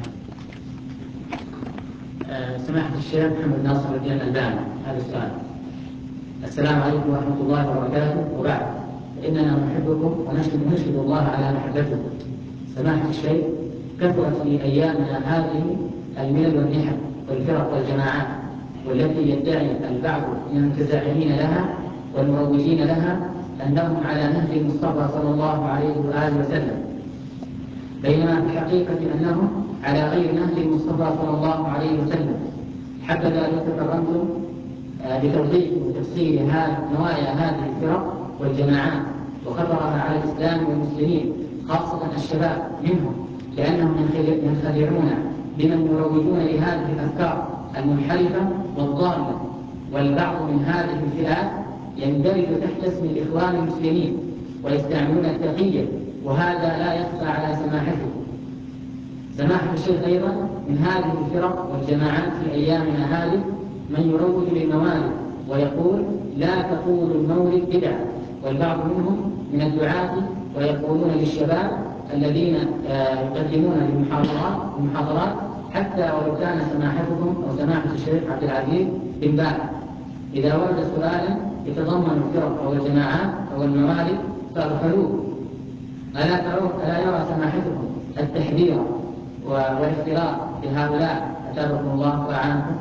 سماحة الشيخ محمد ناصر الدين الألباني، هذا السؤال. السلام عليكم ورحمة الله وبركاته، وبعد إننا نحبكم ونشهد الله على محبتكم. سماحة الشيخ، كثرت في أيامنا هذه الملل والنحل والفرق والجماعات، والتي يدعي البعض من المتزعمين لها والمروجين لها أنهم على نهج المصطفى صلى الله عليه وآله وسلم، بينما في الحقيقة أنهم على غير نهج المصطفى صلى الله عليه وسلم. حبذا لو تكرمتم بتوضيح وتفصيل نوايا هذه الفرق والجماعات وخطرها على الإسلام والمسلمين، خاصة الشباب منهم، لأنهم ينخدعون بمن يروجون لهذه الأفكار المنحرفة والضالة. والبعض من هذه الفئات يندرج تحت اسم الإخوان المسلمين، ويستعملون التقية، وهذا لا يخفى على سماحته. سماحة الشيخ أيضا من هذه الفرق والجماعات في أيامنا هذه من يروج للموالد ويقول لا تقولوا المولد بدعة، والبعض منهم من الدعاة ويقولون للشباب الذين يقدمون المحاضرات المحاضرات حتى ولو كان سماحتهم أو سماحة الشيخ عبد العزيز بن باز إذا ورد سؤالا يتضمن الفرق أو الجماعات أو الموالد فاغفلوه. ألا ترون ألا يرى سماحتكم التحذير والاختلاط بهؤلاء أتابكم الله وأعانكم؟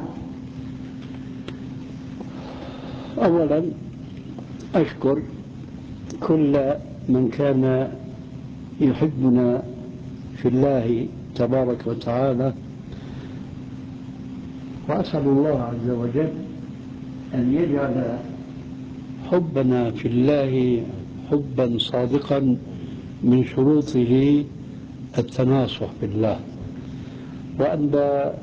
أولا أشكر كل من كان يحبنا في الله تبارك وتعالى، وأسأل الله عز وجل أن يجعل حبنا في الله حبا صادقا من شروطه التناصح بالله، وأن لا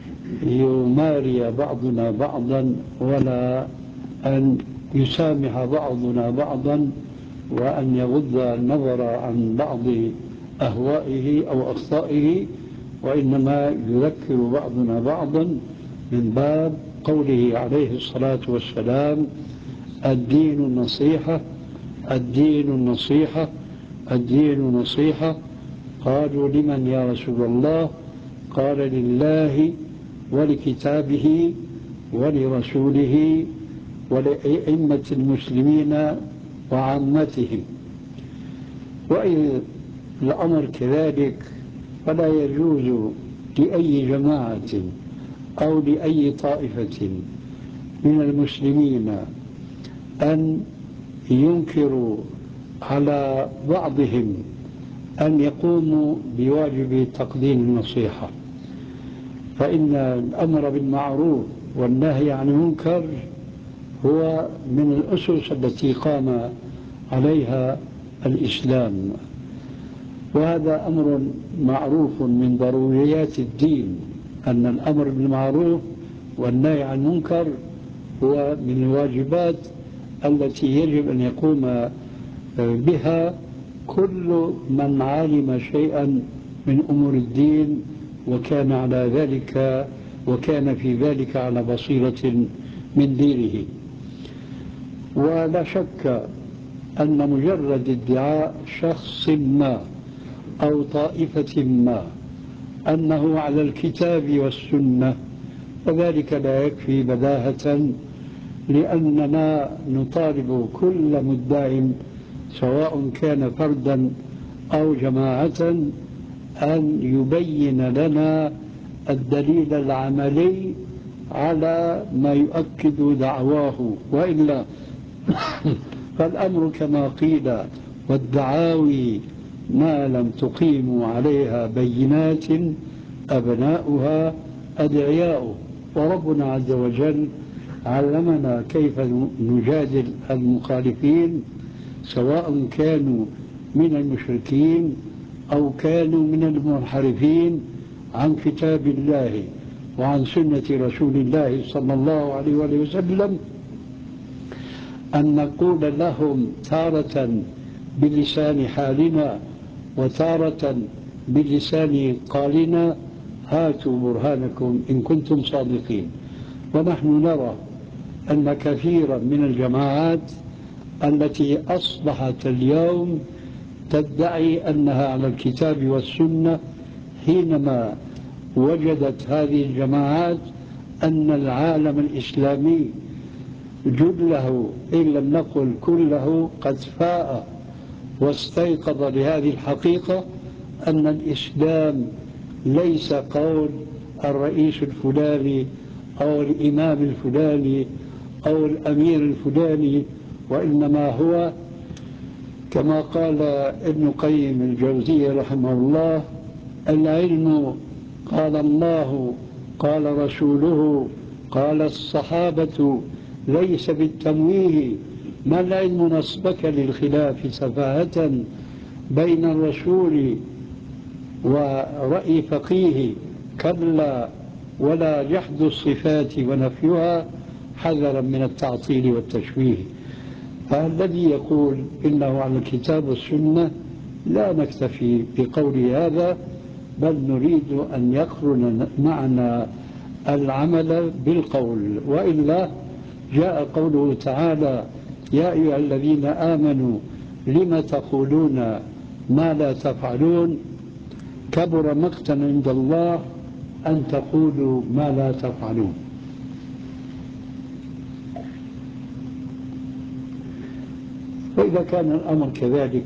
يماري بعضنا بعضا ولا أن يسامح بعضنا بعضا وأن يغض النظر عن بعض أهوائه أو أخطائه، وإنما يذكر بعضنا بعضا من باب قوله عليه الصلاة والسلام الدين النصيحة الدين النصيحة الدين النصيحة. قالوا لمن يا رسول الله؟ قال لله ولكتابه ولرسوله ولأئمة المسلمين وعامتهم. وإذ الأمر كذلك فلا يجوز لأي جماعة أو لأي طائفة من المسلمين أن ينكروا على بعضهم أن يقوموا بواجب تقديم النصيحة، فإن الأمر بالمعروف والنهي عن المنكر هو من الأسس التي قام عليها الإسلام، وهذا أمر معروف من ضروريات الدين، أن الأمر بالمعروف والنهي عن المنكر هو من الواجبات التي يجب أن يقوم بها كل من علم شيئا من أمور الدين وكان على ذلك وكان في ذلك على بصيرة من دينه. ولا شك أن مجرد ادعاء شخص ما أو طائفة ما أنه على الكتاب والسنة فذلك لا يكفي بداهة، لأننا نطالب كل مدعي سواء كان فردا أو جماعة أن يبين لنا الدليل العملي على ما يؤكد دعواه، وإلا فالأمر كما قيل والدعاوي ما لم تقيموا عليها بينات أبناؤها أدعياء. وربنا عز وجل علمنا كيف نجادل المخالفين سواء كانوا من المشركين أو كانوا من المنحرفين عن كتاب الله وعن سنة رسول الله صلى الله عليه وسلم، أن نقول لهم تارة بلسان حالنا وتارة بلسان قالنا هاتوا برهانكم إن كنتم صادقين. ونحن نرى أن كثيرا من الجماعات التي أصبحت اليوم تدعي أنها على الكتاب والسنة، حينما وجدت هذه الجماعات أن العالم الإسلامي جله إن لم نقل كله قد فاء واستيقظ لهذه الحقيقة أن الإسلام ليس قول الرئيس الفلاني أو الإمام الفلاني أو الأمير الفلاني، وإنما هو كما قال ابن قيم الجوزية رحمه الله العلم قال الله قال رسوله قال الصحابة ليس بالتمويه. ما العلم نصبك للخلاف سفاهة بين الرسول ورأي فقيه؟ كلا ولا جحد الصفات ونفيها حذرا من التعطيل والتشويه. فالذي يقول إنه على الكتاب والسنة لا نكتفي بقول هذا، بل نريد أن يقرن معنا العمل بالقول، وإلا جاء قوله تعالى: يا أيها الذين آمنوا لم تقولون ما لا تفعلون، كبر مقتا عند الله أن تقولوا ما لا تفعلون. وإذا كان الأمر كذلك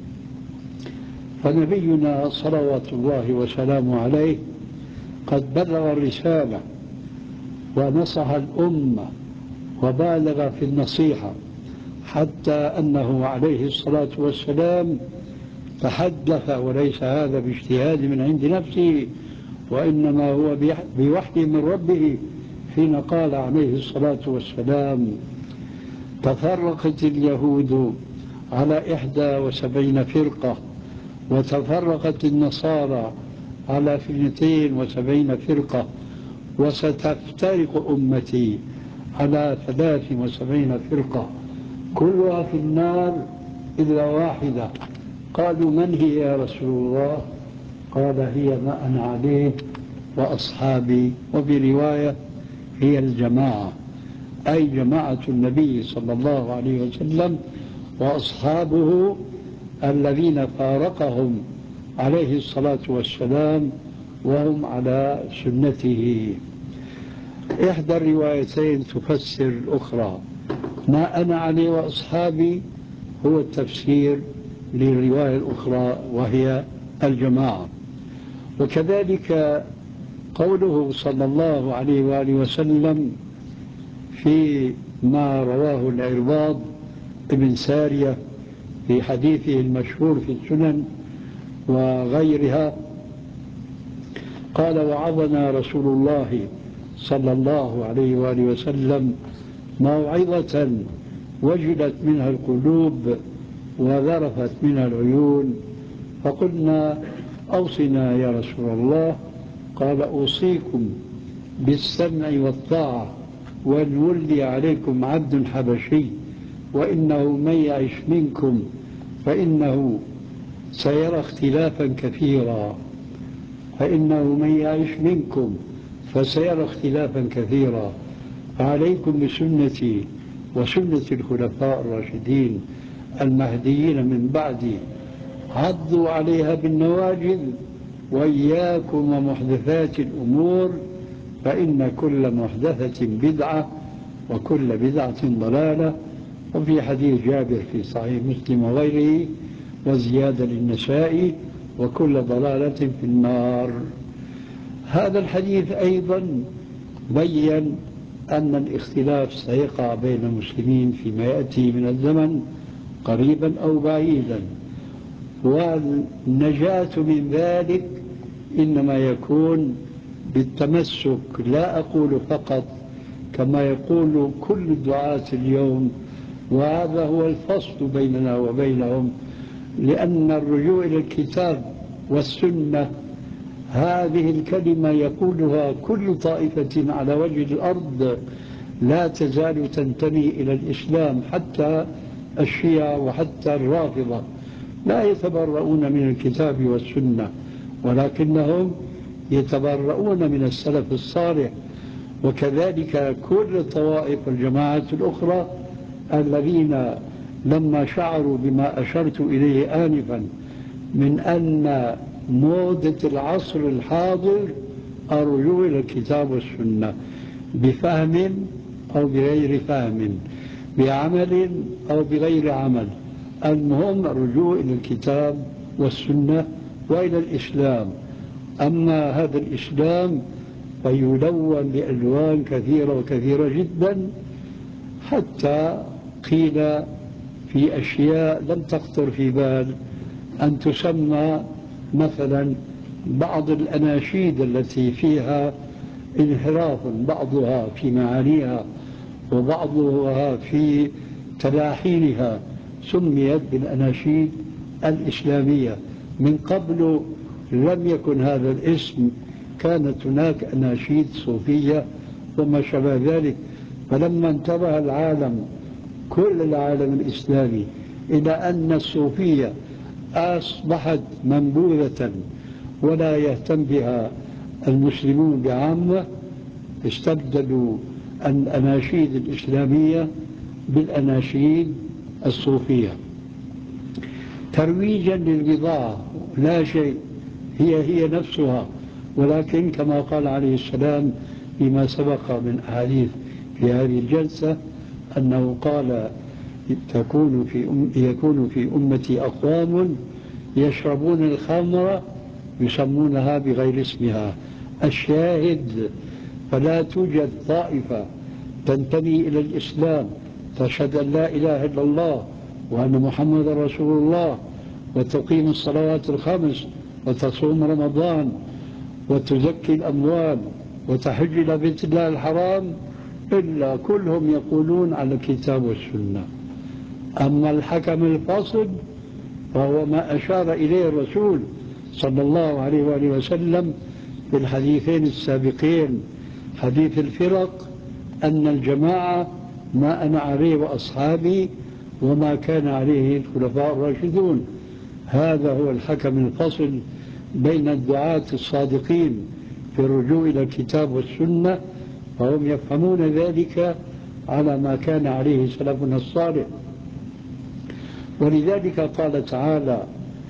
فنبينا صلوات الله وسلامه عليه قد بلغ الرسالة ونصح الأمة وبالغ في النصيحة، حتى أنه عليه الصلاة والسلام تحدث، وليس هذا باجتهاد من عند نفسه، وإنما هو بوحي من ربه، حين قال عليه الصلاة والسلام: تفرقت اليهود على إحدى وسبعين فرقة، وتفرقت النصارى على اثنتين وسبعين فرقة، وستفترق أمتي على ثلاث وسبعين فرقة، كلها في النار إلا واحدة. قالوا: من هي يا رسول الله؟ قال: هي ما أنا عليه وأصحابي. وبرواية: هي الجماعة، أي جماعة النبي صلى الله عليه وسلم وأصحابه الذين فارقهم عليه الصلاة والسلام وهم على سنته. إحدى الروايتين تفسر الأخرى. ما أنا عليه وأصحابي هو التفسير للرواية الأخرى وهي الجماعة. وكذلك قوله صلى الله عليه وآله وسلم في ما رواه العرباض ابن سارية في حديثه المشهور في السنن وغيرها، قال: وعظنا رسول الله صلى الله عليه وآله وسلم موعظة وجلت منها القلوب وذرفت منها العيون، فقلنا: أوصنا يا رسول الله. قال: أوصيكم بالسمع والطاعة، وأن ولي عليكم عبد حبشي، وإنه من يعش منكم فإنه سيرى اختلافا كثيرا فإنه من يعش منكم فسيرى اختلافا كثيرا فعليكم بسنتي وسنة الخلفاء الراشدين المهديين من بعدي، عضوا عليها بالنواجذ، وإياكم ومحدثات الأمور، فإن كل محدثة بدعة وكل بدعة ضلالة. وفي حديث جابر في صحيح مسلم وغيره: وزيادة للنساء: وكل ضلالة في النار. هذا الحديث أيضا بين أن الاختلاف سيقع بين المسلمين فيما يأتي من الزمن قريبا أو بعيدا، والنجاة من ذلك إنما يكون بالتمسك، لا أقول فقط كما يقول كل الدعاة اليوم، وهذا هو الفصل بيننا وبينهم، لأن الرجوع إلى الكتاب والسنة هذه الكلمة يقولها كل طائفة على وجه الأرض لا تزال تنتمي إلى الإسلام، حتى الشيعة وحتى الرافضة لا يتبرؤون من الكتاب والسنة، ولكنهم يتبرؤون من السلف الصالح. وكذلك كل الطوائف والجماعات الأخرى الذين لما شعروا بما أشرت إليه آنفا من أن موضة العصر الحاضر الرجوع إلى الكتاب والسنة بفهم أو بغير فهم، بعمل أو بغير عمل، المهم الرجوع إلى الكتاب والسنة وإلى الإسلام. أما هذا الإسلام فيلون بألوان كثيرة وكثيرة جدا، حتى قيل في أشياء لم تخطر في بال أن تسمى مثلا بعض الأناشيد التي فيها انحراف، بعضها في معانيها وبعضها في تلاحينها، سميت بالأناشيد الإسلامية. من قبل لم يكن هذا الاسم، كانت هناك أناشيد صوفية وما شابه ذلك. فلما انتبه العالم كل العالم الإسلامي، إلى أن الصوفية أصبحت منبوذة ولا يهتم بها المسلمون بعامة، استبدلوا الأناشيد الإسلامية بالأناشيد الصوفية ترويجا للبضاعة، لا شيء، هي هي نفسها، ولكن كما قال عليه السلام فيما سبق من أحاديث في هذه الجلسة أنه قال تكون في أم يكون في أمتي أقوام يشربون الخمر يسمونها بغير اسمها. الشاهد فلا توجد طائفة تنتمي إلى الإسلام تشهد أن لا إله إلا الله وأن محمد رسول الله وتقيم الصلوات الخمس وتصوم رمضان وتزكي الأموال وتحج إلى بيت الله الحرام إلا كلهم يقولون على الكتاب والسنة. أما الحكم الفاصل فهو ما أشار إليه الرسول صلى الله عليه وآله وسلم في الحديثين السابقين، حديث الفرق، أن الجماعة ما أنا عليه وأصحابي وما كان عليه الخلفاء الراشدون. هذا هو الحكم الفصل بين الدعاة الصادقين في الرجوع إلى الكتاب والسنة، وهم يفهمون ذلك على ما كان عليه سلفنا الصالح. ولذلك قال تعالى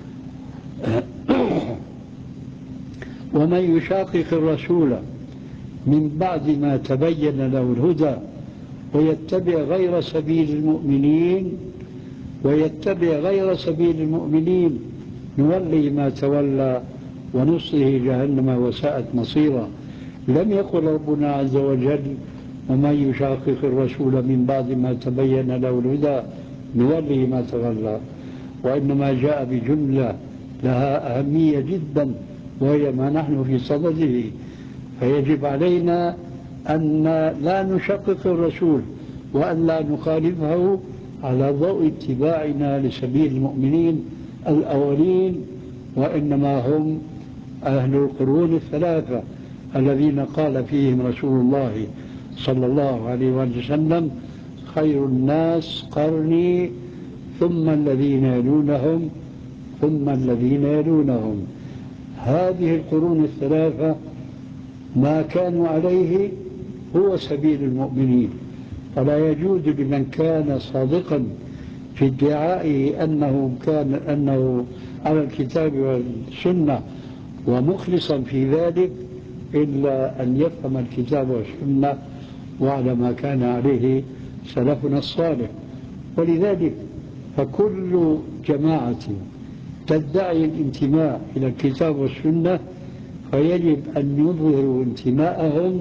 ومن يشاقق الرسول من بعد ما تبين له الهدى ويتبع غير سبيل المؤمنين ويتبع غير سبيل المؤمنين نولي ما تولى ونصله جهنم وساءت مصيرا. لم يقل ربنا عز وجل ومن يشاقق الرسول من بعد ما تبين له الهدى نولي ما تولى، وإنما جاء بجملة لها أهمية جدا وهي ما نحن في صدده. فيجب علينا أن لا نشقق الرسول وأن لا نخالفه على ضوء اتباعنا لسبيل المؤمنين الأولين، وإنما هم أهل القرون الثلاثة الذين قال فيهم رسول الله صلى الله عليه وسلم خير الناس قرني ثم الذين يلونهم ثم الذين يلونهم. هذه القرون الثلاثة ما كانوا عليه هو سبيل المؤمنين، فلا يجوز لمن كان صادقا في ادعائه أنه كان أنه على الكتاب والسنة ومخلصا في ذلك إلا أن يفهم الكتاب والسنة وعلى ما كان عليه سلفنا الصالح. ولذلك فكل جماعة تدعي الانتماء إلى الكتاب والسنة فيجب أن يظهروا انتماءهم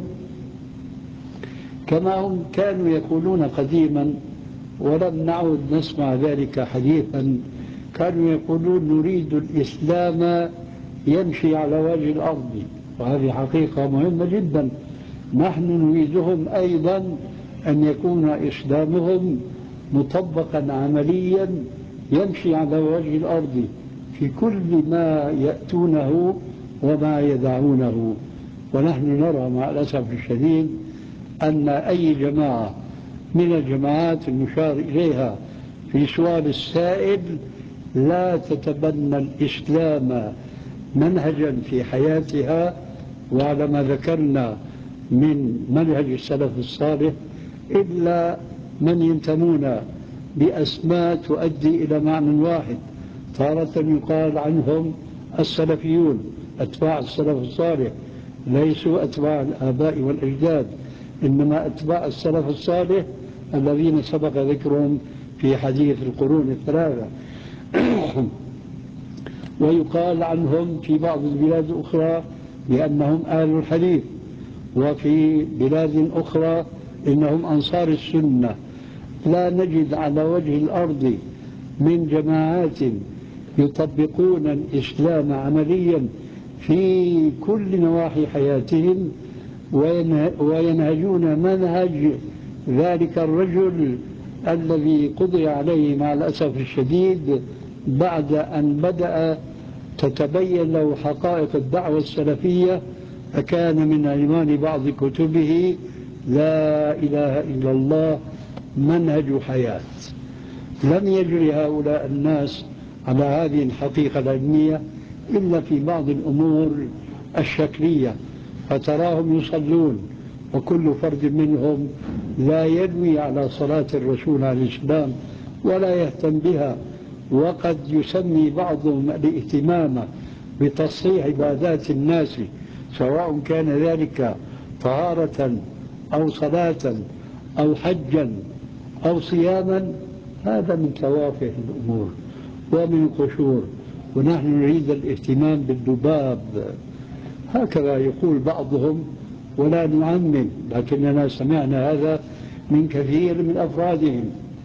كما هم كانوا يقولون قديما، ولم نعد نسمع ذلك حديثا. كانوا يقولون نريد الإسلام يمشي على وجه الأرض، وهذه حقيقة مهمة جدا. نحن نريدهم أيضا أن يكون إسلامهم مطبقا عمليا يمشي على وجه الأرض في كل ما يأتونه وما يدعونه. ونحن نرى مع الأسف الشديد أن أي جماعة من الجماعات المشار إليها في سؤال السائل لا تتبنى الإسلام منهجا في حياتها، وعلى ما ذكرنا من منهج السلف الصالح، إلا من ينتمون بأسماء تؤدي إلى معنى واحد. تارة يقال عنهم السلفيون أتباع السلف الصالح، ليسوا أتباع الآباء والأجداد، إنما أتباع السلف الصالح الذين سبق ذكرهم في حديث القرون الثلاثة. ويقال عنهم في بعض البلاد الأخرى بأنهم آل الحديث، وفي بلاد أخرى إنهم أنصار السنة. لا نجد على وجه الأرض من جماعات يطبقون الإسلام عمليا في كل نواحي حياتهم وينهجون منهج ذلك الرجل الذي قضي عليه مع الأسف الشديد بعد أن بدأ تتبين له حقائق الدعوة السلفية، فكان من عنوان بعض كتبه لا إله إلا الله منهج حياة. لم يجري هؤلاء الناس على هذه الحقيقة العلمية إلا في بعض الأمور الشكلية، فتراهم يصلون وكل فرد منهم لا ينوي على صلاة الرسول عليه السلام ولا يهتم بها، وقد يسمي بعضهم الاهتمام بتصحيح عبادات الناس سواء كان ذلك طهارة أو صلاة أو حجا أو صياما، هذا من توافه الأمور ومن القشور، ونحن نريد الاهتمام بالذباب، هكذا يقول بعضهم ولا نعمم، لكننا سمعنا هذا من كثير من أفرادهم،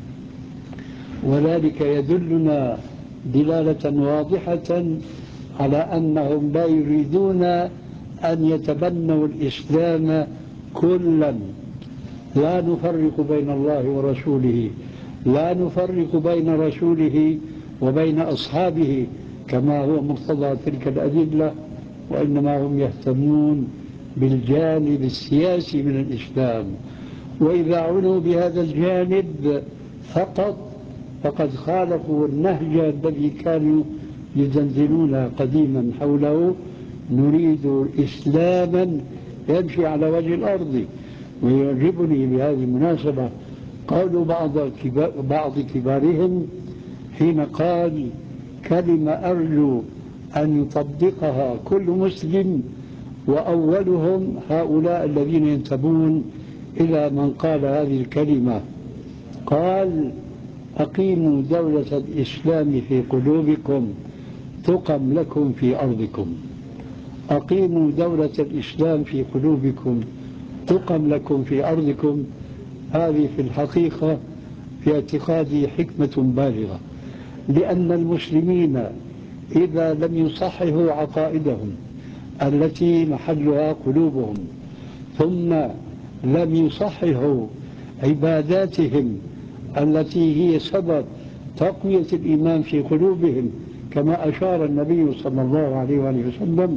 وذلك يدلنا دلالة واضحة على أنهم لا يريدون أن يتبنوا الإسلام كلا، لا نفرق بين الله ورسوله، لا نفرق بين رسوله وبين أصحابه كما هو مقتضى تلك الأدلة، وإنما هم يهتمون بالجانب السياسي من الإسلام، وإذا عنوا بهذا الجانب فقط فقد خالفوا النهج الذي كانوا يزلزلون قديما حوله. نريد إسلاما يمشي على وجه الأرض. ويعجبني بهذه المناسبة قول بعض كبار بعض كبارهم حين قال كلمة أرجو أن يطبقها كل مسلم، وأولهم هؤلاء الذين ينتمون إلى من قال هذه الكلمة، قال أقيموا دولة الإسلام في قلوبكم تقم لكم في أرضكم. أقيموا دولة الإسلام في قلوبكم تقم لكم في أرضكم، هذه في الحقيقة في اعتقادي حكمة بالغة، لأن المسلمين إذا لم يصححوا عقائدهم التي محلها قلوبهم، ثم لم يصححوا عباداتهم التي هي سبب تقوية الإيمان في قلوبهم، كما أشار النبي صلى الله عليه وآله وسلم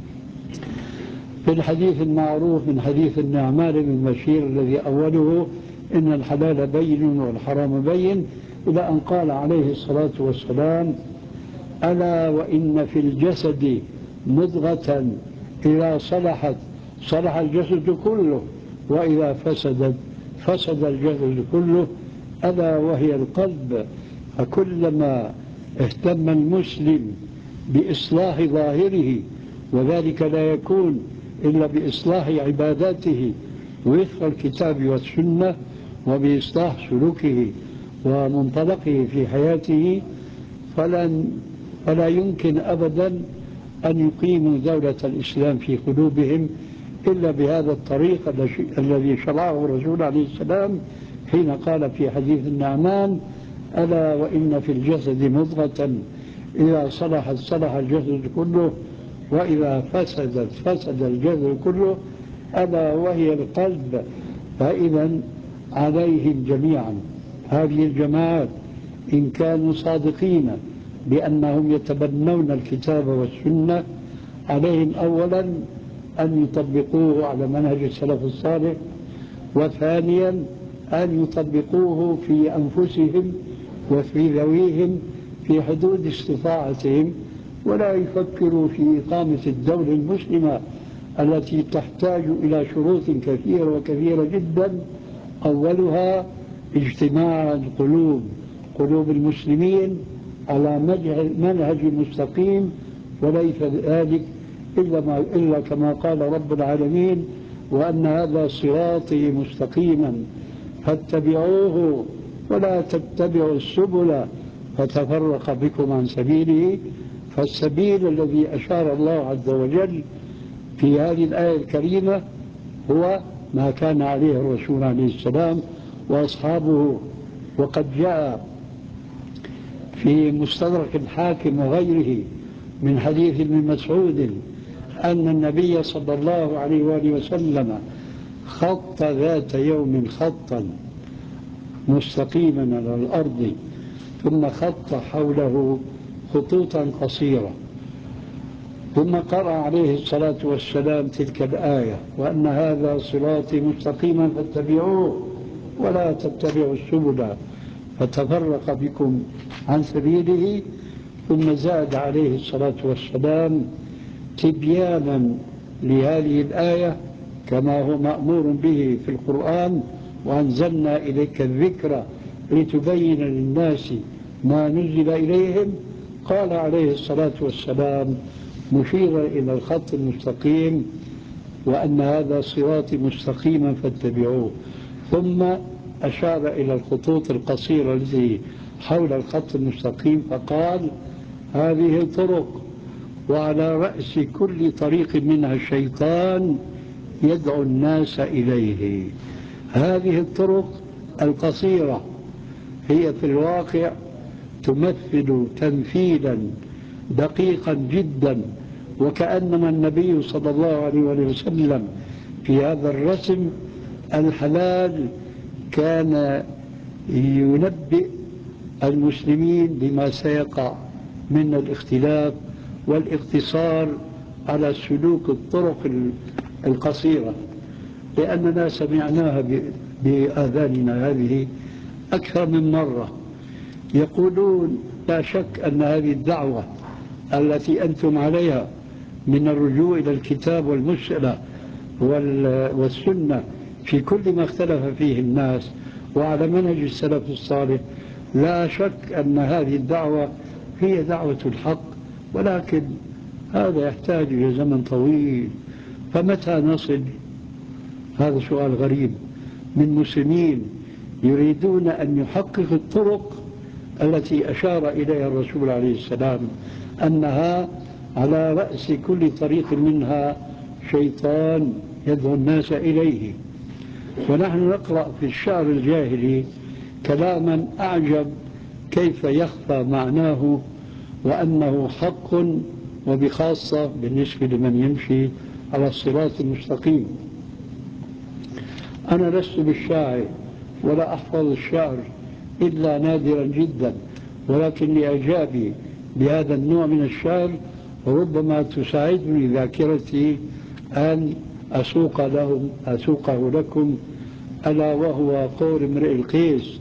في الحديث المعروف من حديث النعمان بن بشير الذي أوله إن الحلال بين والحرام بين، إلى أن قال عليه الصلاة والسلام ألا وإن في الجسد مضغة إذا صلحت صلح الجسد كله وإذا فسدت فسد الجسد كله ألا وهي القلب. فكلما اهتم المسلم بإصلاح ظاهره، وذلك لا يكون إلا بإصلاح عباداته وفق الكتاب والسنة، وبإصلاح سلوكه ومنطلقه في حياته، فلن فلا يمكن أبدا أن يقيموا دولة الإسلام في قلوبهم إلا بهذا الطريق الذي شرعه الرسول عليه السلام حين قال في حديث النعمان ألا وإن في الجسد مضغة إذا صلحت صلح الجسد كله وإذا فسدت فسد الجسد كله ألا وهي القلب. فإذا عليهم جميعا هذه الجماعات إن كانوا صادقين بأنهم يتبنون الكتاب والسنة، عليهم أولا أن يطبقوه على منهج السلف الصالح، وثانيا أن يطبقوه في أنفسهم وفي ذويهم في حدود استطاعتهم، ولا يفكروا في إقامة الدولة المسلمة التي تحتاج إلى شروط كثيرة وكثيرة جدا، أولها اجتماع القلوب قلوب المسلمين على منهج مستقيم، وليس ذلك إلا, ما إلا كما قال رب العالمين وأن هذا صراطي مستقيما فاتبعوه ولا تتبعوا السبل فتفرق بكم عن سبيله. فالسبيل الذي أشار الله عز وجل في هذه الآية الكريمة هو ما كان عليه الرسول عليه السلام وأصحابه. وقد جاء في مستدرك الحاكم وغيره من حديث ابن مسعود أن النبي صلى الله عليه وآله وسلم خط ذات يوم خطا مستقيما على الأرض ثم خط حوله خطوطا قصيرة، ثم قرأ عليه الصلاة والسلام تلك الآية وأن هذا صراطي مستقيما فاتبعوه ولا تتبعوا السبل فتفرق بكم عن سبيله. ثم زاد عليه الصلاة والسلام تبيانا لهذه الآية كما هو مأمور به في القرآن: وأنزلنا إليك الذكر لتبين للناس ما نزل إليهم. قال عليه الصلاة والسلام مشيرا إلى الخط المستقيم: وأن هذا صراطي مستقيما فاتبعوه. ثم أشار إلى الخطوط القصيرة التي حول الخط المستقيم فقال: هذه الطرق، وعلى رأس كل طريق منها الشيطان يدعو الناس إليه. هذه الطرق القصيرة هي في الواقع تمثل تمثيلا دقيقا جدا، وكأنما النبي صلى الله عليه وسلم في هذا الرسم الحلال كان ينبئ المسلمين بما سيقع من الاختلاف والاقتصار على سلوك الطرق القصيرة، لأننا سمعناها بآذاننا هذه أكثر من مرة. يقولون لا شك أن هذه الدعوة التي أنتم عليها من الرجوع إلى الكتاب والمسألة والسنة في كل ما اختلف فيه الناس وعلى منهج السلف الصالح، لا شك أن هذه الدعوة هي دعوة الحق، ولكن هذا يحتاج إلى زمن طويل. فمتى نصل؟ هذا سؤال غريب من مسلمين يريدون أن يحققوا الطرق التي أشار إليها الرسول عليه السلام أنها على رأس كل طريق منها شيطان يدعو الناس إليه. ونحن نقرأ في الشعر الجاهلي كلاما أعجب كيف يخفى معناه وأنه حق، وبخاصة بالنسبة لمن يمشي على الصراط المستقيم. أنا لست بالشاعر ولا أحفظ الشعر إلا نادرا جدا، ولكن لإعجابي بهذا النوع من الشعر ربما تساعدني ذاكرتي أن أسوق لهم أسوقه لكم، ألا وهو قول امرئ القيس: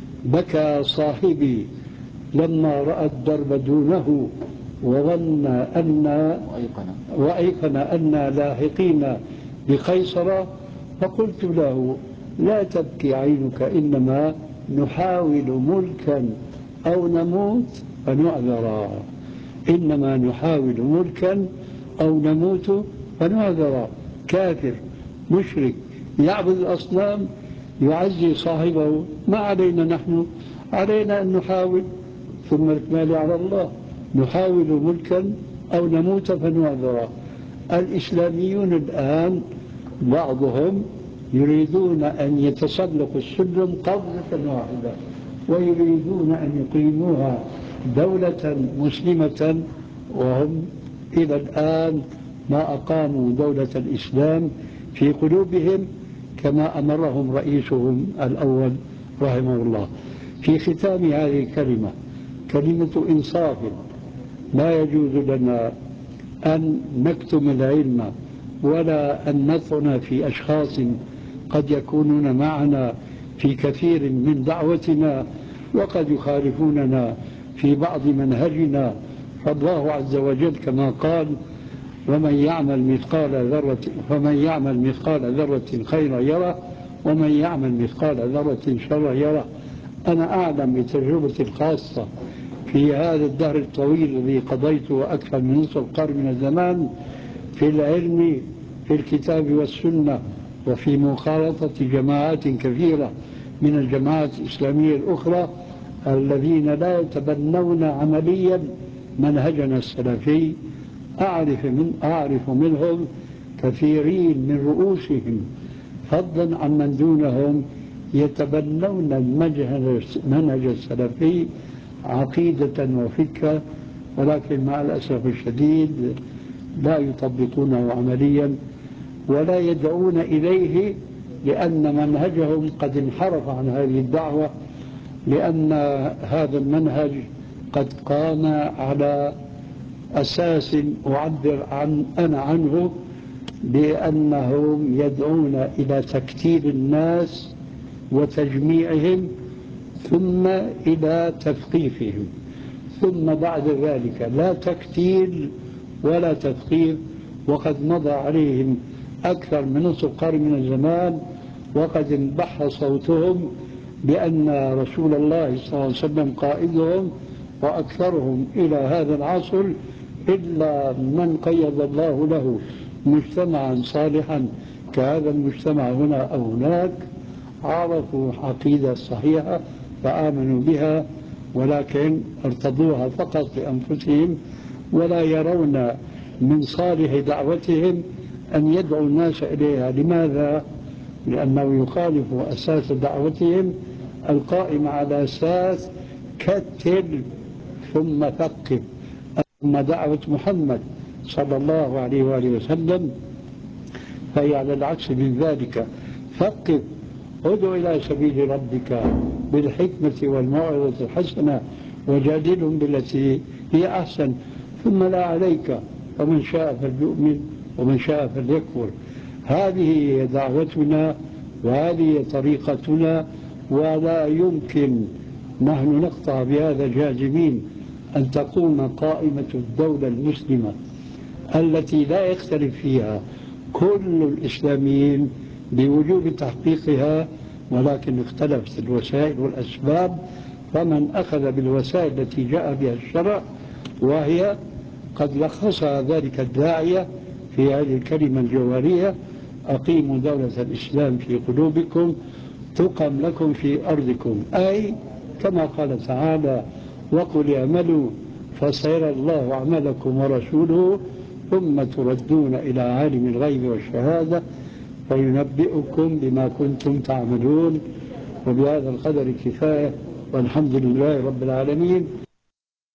بكى صاحبي لما رأى الدرب دونه وظن أن وأيقن أن لاحقين بقيصر، فقلت له: لا تبكي عينك، إنما نحاول ملكا أو نموت فنعذرا. إنما نحاول ملكا أو نموت فنعذرا. كافر مشرك يعبد الأصنام يعزي صاحبه، ما علينا نحن؟ علينا أن نحاول، ثم الإكمال على الله. نحاول ملكا أو نموت فنعذرا. الإسلاميون الآن بعضهم يريدون أن يتسلقوا السلم قفزة واحدة، ويريدون أن يقيموها دولة مسلمة، وهم إلى الآن ما أقاموا دولة الإسلام في قلوبهم كما أمرهم رئيسهم الأول رحمه الله. في ختام هذه الكلمة كلمة إنصاف: لا يجوز لنا أن نكتم العلم ولا أن نطعن في أشخاص قد يكونون معنا في كثير من دعوتنا وقد يخالفوننا في بعض منهجنا. فالله عز وجل كما قال: ومن يعمل مثقال ذرة فمن يعمل مثقال ذرة خيرا يره ومن يعمل مثقال ذرة شرا يره. أنا أعلم بتجربتي الخاصة في هذا الدهر الطويل الذي قضيته أكثر من نصف قرن من الزمان في العلم في الكتاب والسنة، وفي مخالطة جماعات كثيرة من الجماعات الإسلامية الأخرى الذين لا يتبنون عمليا منهجنا السلفي. أعرف من أعرف منهم كثيرين من رؤوسهم فضلا عن من دونهم يتبنون المنهج السلفي عقيدة وفكرة، ولكن مع الأسف الشديد لا يطبقونه عمليا ولا يدعون إليه، لأن منهجهم قد انحرف عن هذه الدعوة، لأن هذا المنهج قد قام على أساس أعبر عن أنا عنه بأنهم يدعون إلى تكتيل الناس وتجميعهم ثم إلى تثقيفهم، ثم بعد ذلك لا تكتيل ولا تثقيف، وقد مضى عليهم أكثر من نصف قرن من الزمان، وقد انبح صوتهم بأن رسول الله صلى الله عليه وسلم قائدهم وأكثرهم إلى هذا العصر، إلا من قيض الله له مجتمعا صالحا كهذا المجتمع هنا أو هناك، عرفوا عقيدة صحيحة فآمنوا بها، ولكن ارتضوها فقط لأنفسهم، ولا يرون من صالح دعوتهم أن يدعوا الناس إليها. لماذا؟ لأنه يخالف أساس دعوتهم القائم على أساس كتل ثم ثقف. أما دعوة محمد صلى الله عليه وآله وسلم فهي على العكس من ذلك، ثقف، ادع إلى سبيل ربك بالحكمة والموعظة الحسنة وجادلهم بالتي هي أحسن، ثم لا عليك، ومن شاء فليؤمن ومن شاء فليكفر. هذه هي دعوتنا وهذه هي طريقتنا، ولا يمكن نحن نقطع بهذا جازمين أن تقوم قائمة الدولة المسلمة التي لا يختلف فيها كل الإسلاميين بوجوب تحقيقها، ولكن اختلفت الوسائل والأسباب. فمن أخذ بالوسائل التي جاء بها الشرع، وهي قد لخصها ذلك الداعية في هذه الكلمة الجوهرية: أقيموا دولة الإسلام في قلوبكم تقم لكم في أرضكم، أي كما قال تعالى: وقل اعملوا فسيرى الله عملكم ورسوله ثم تردون إلى عالم الغيب والشهادة فينبئكم بما كنتم تعملون. وبهذا القدر كفاية، والحمد لله رب العالمين.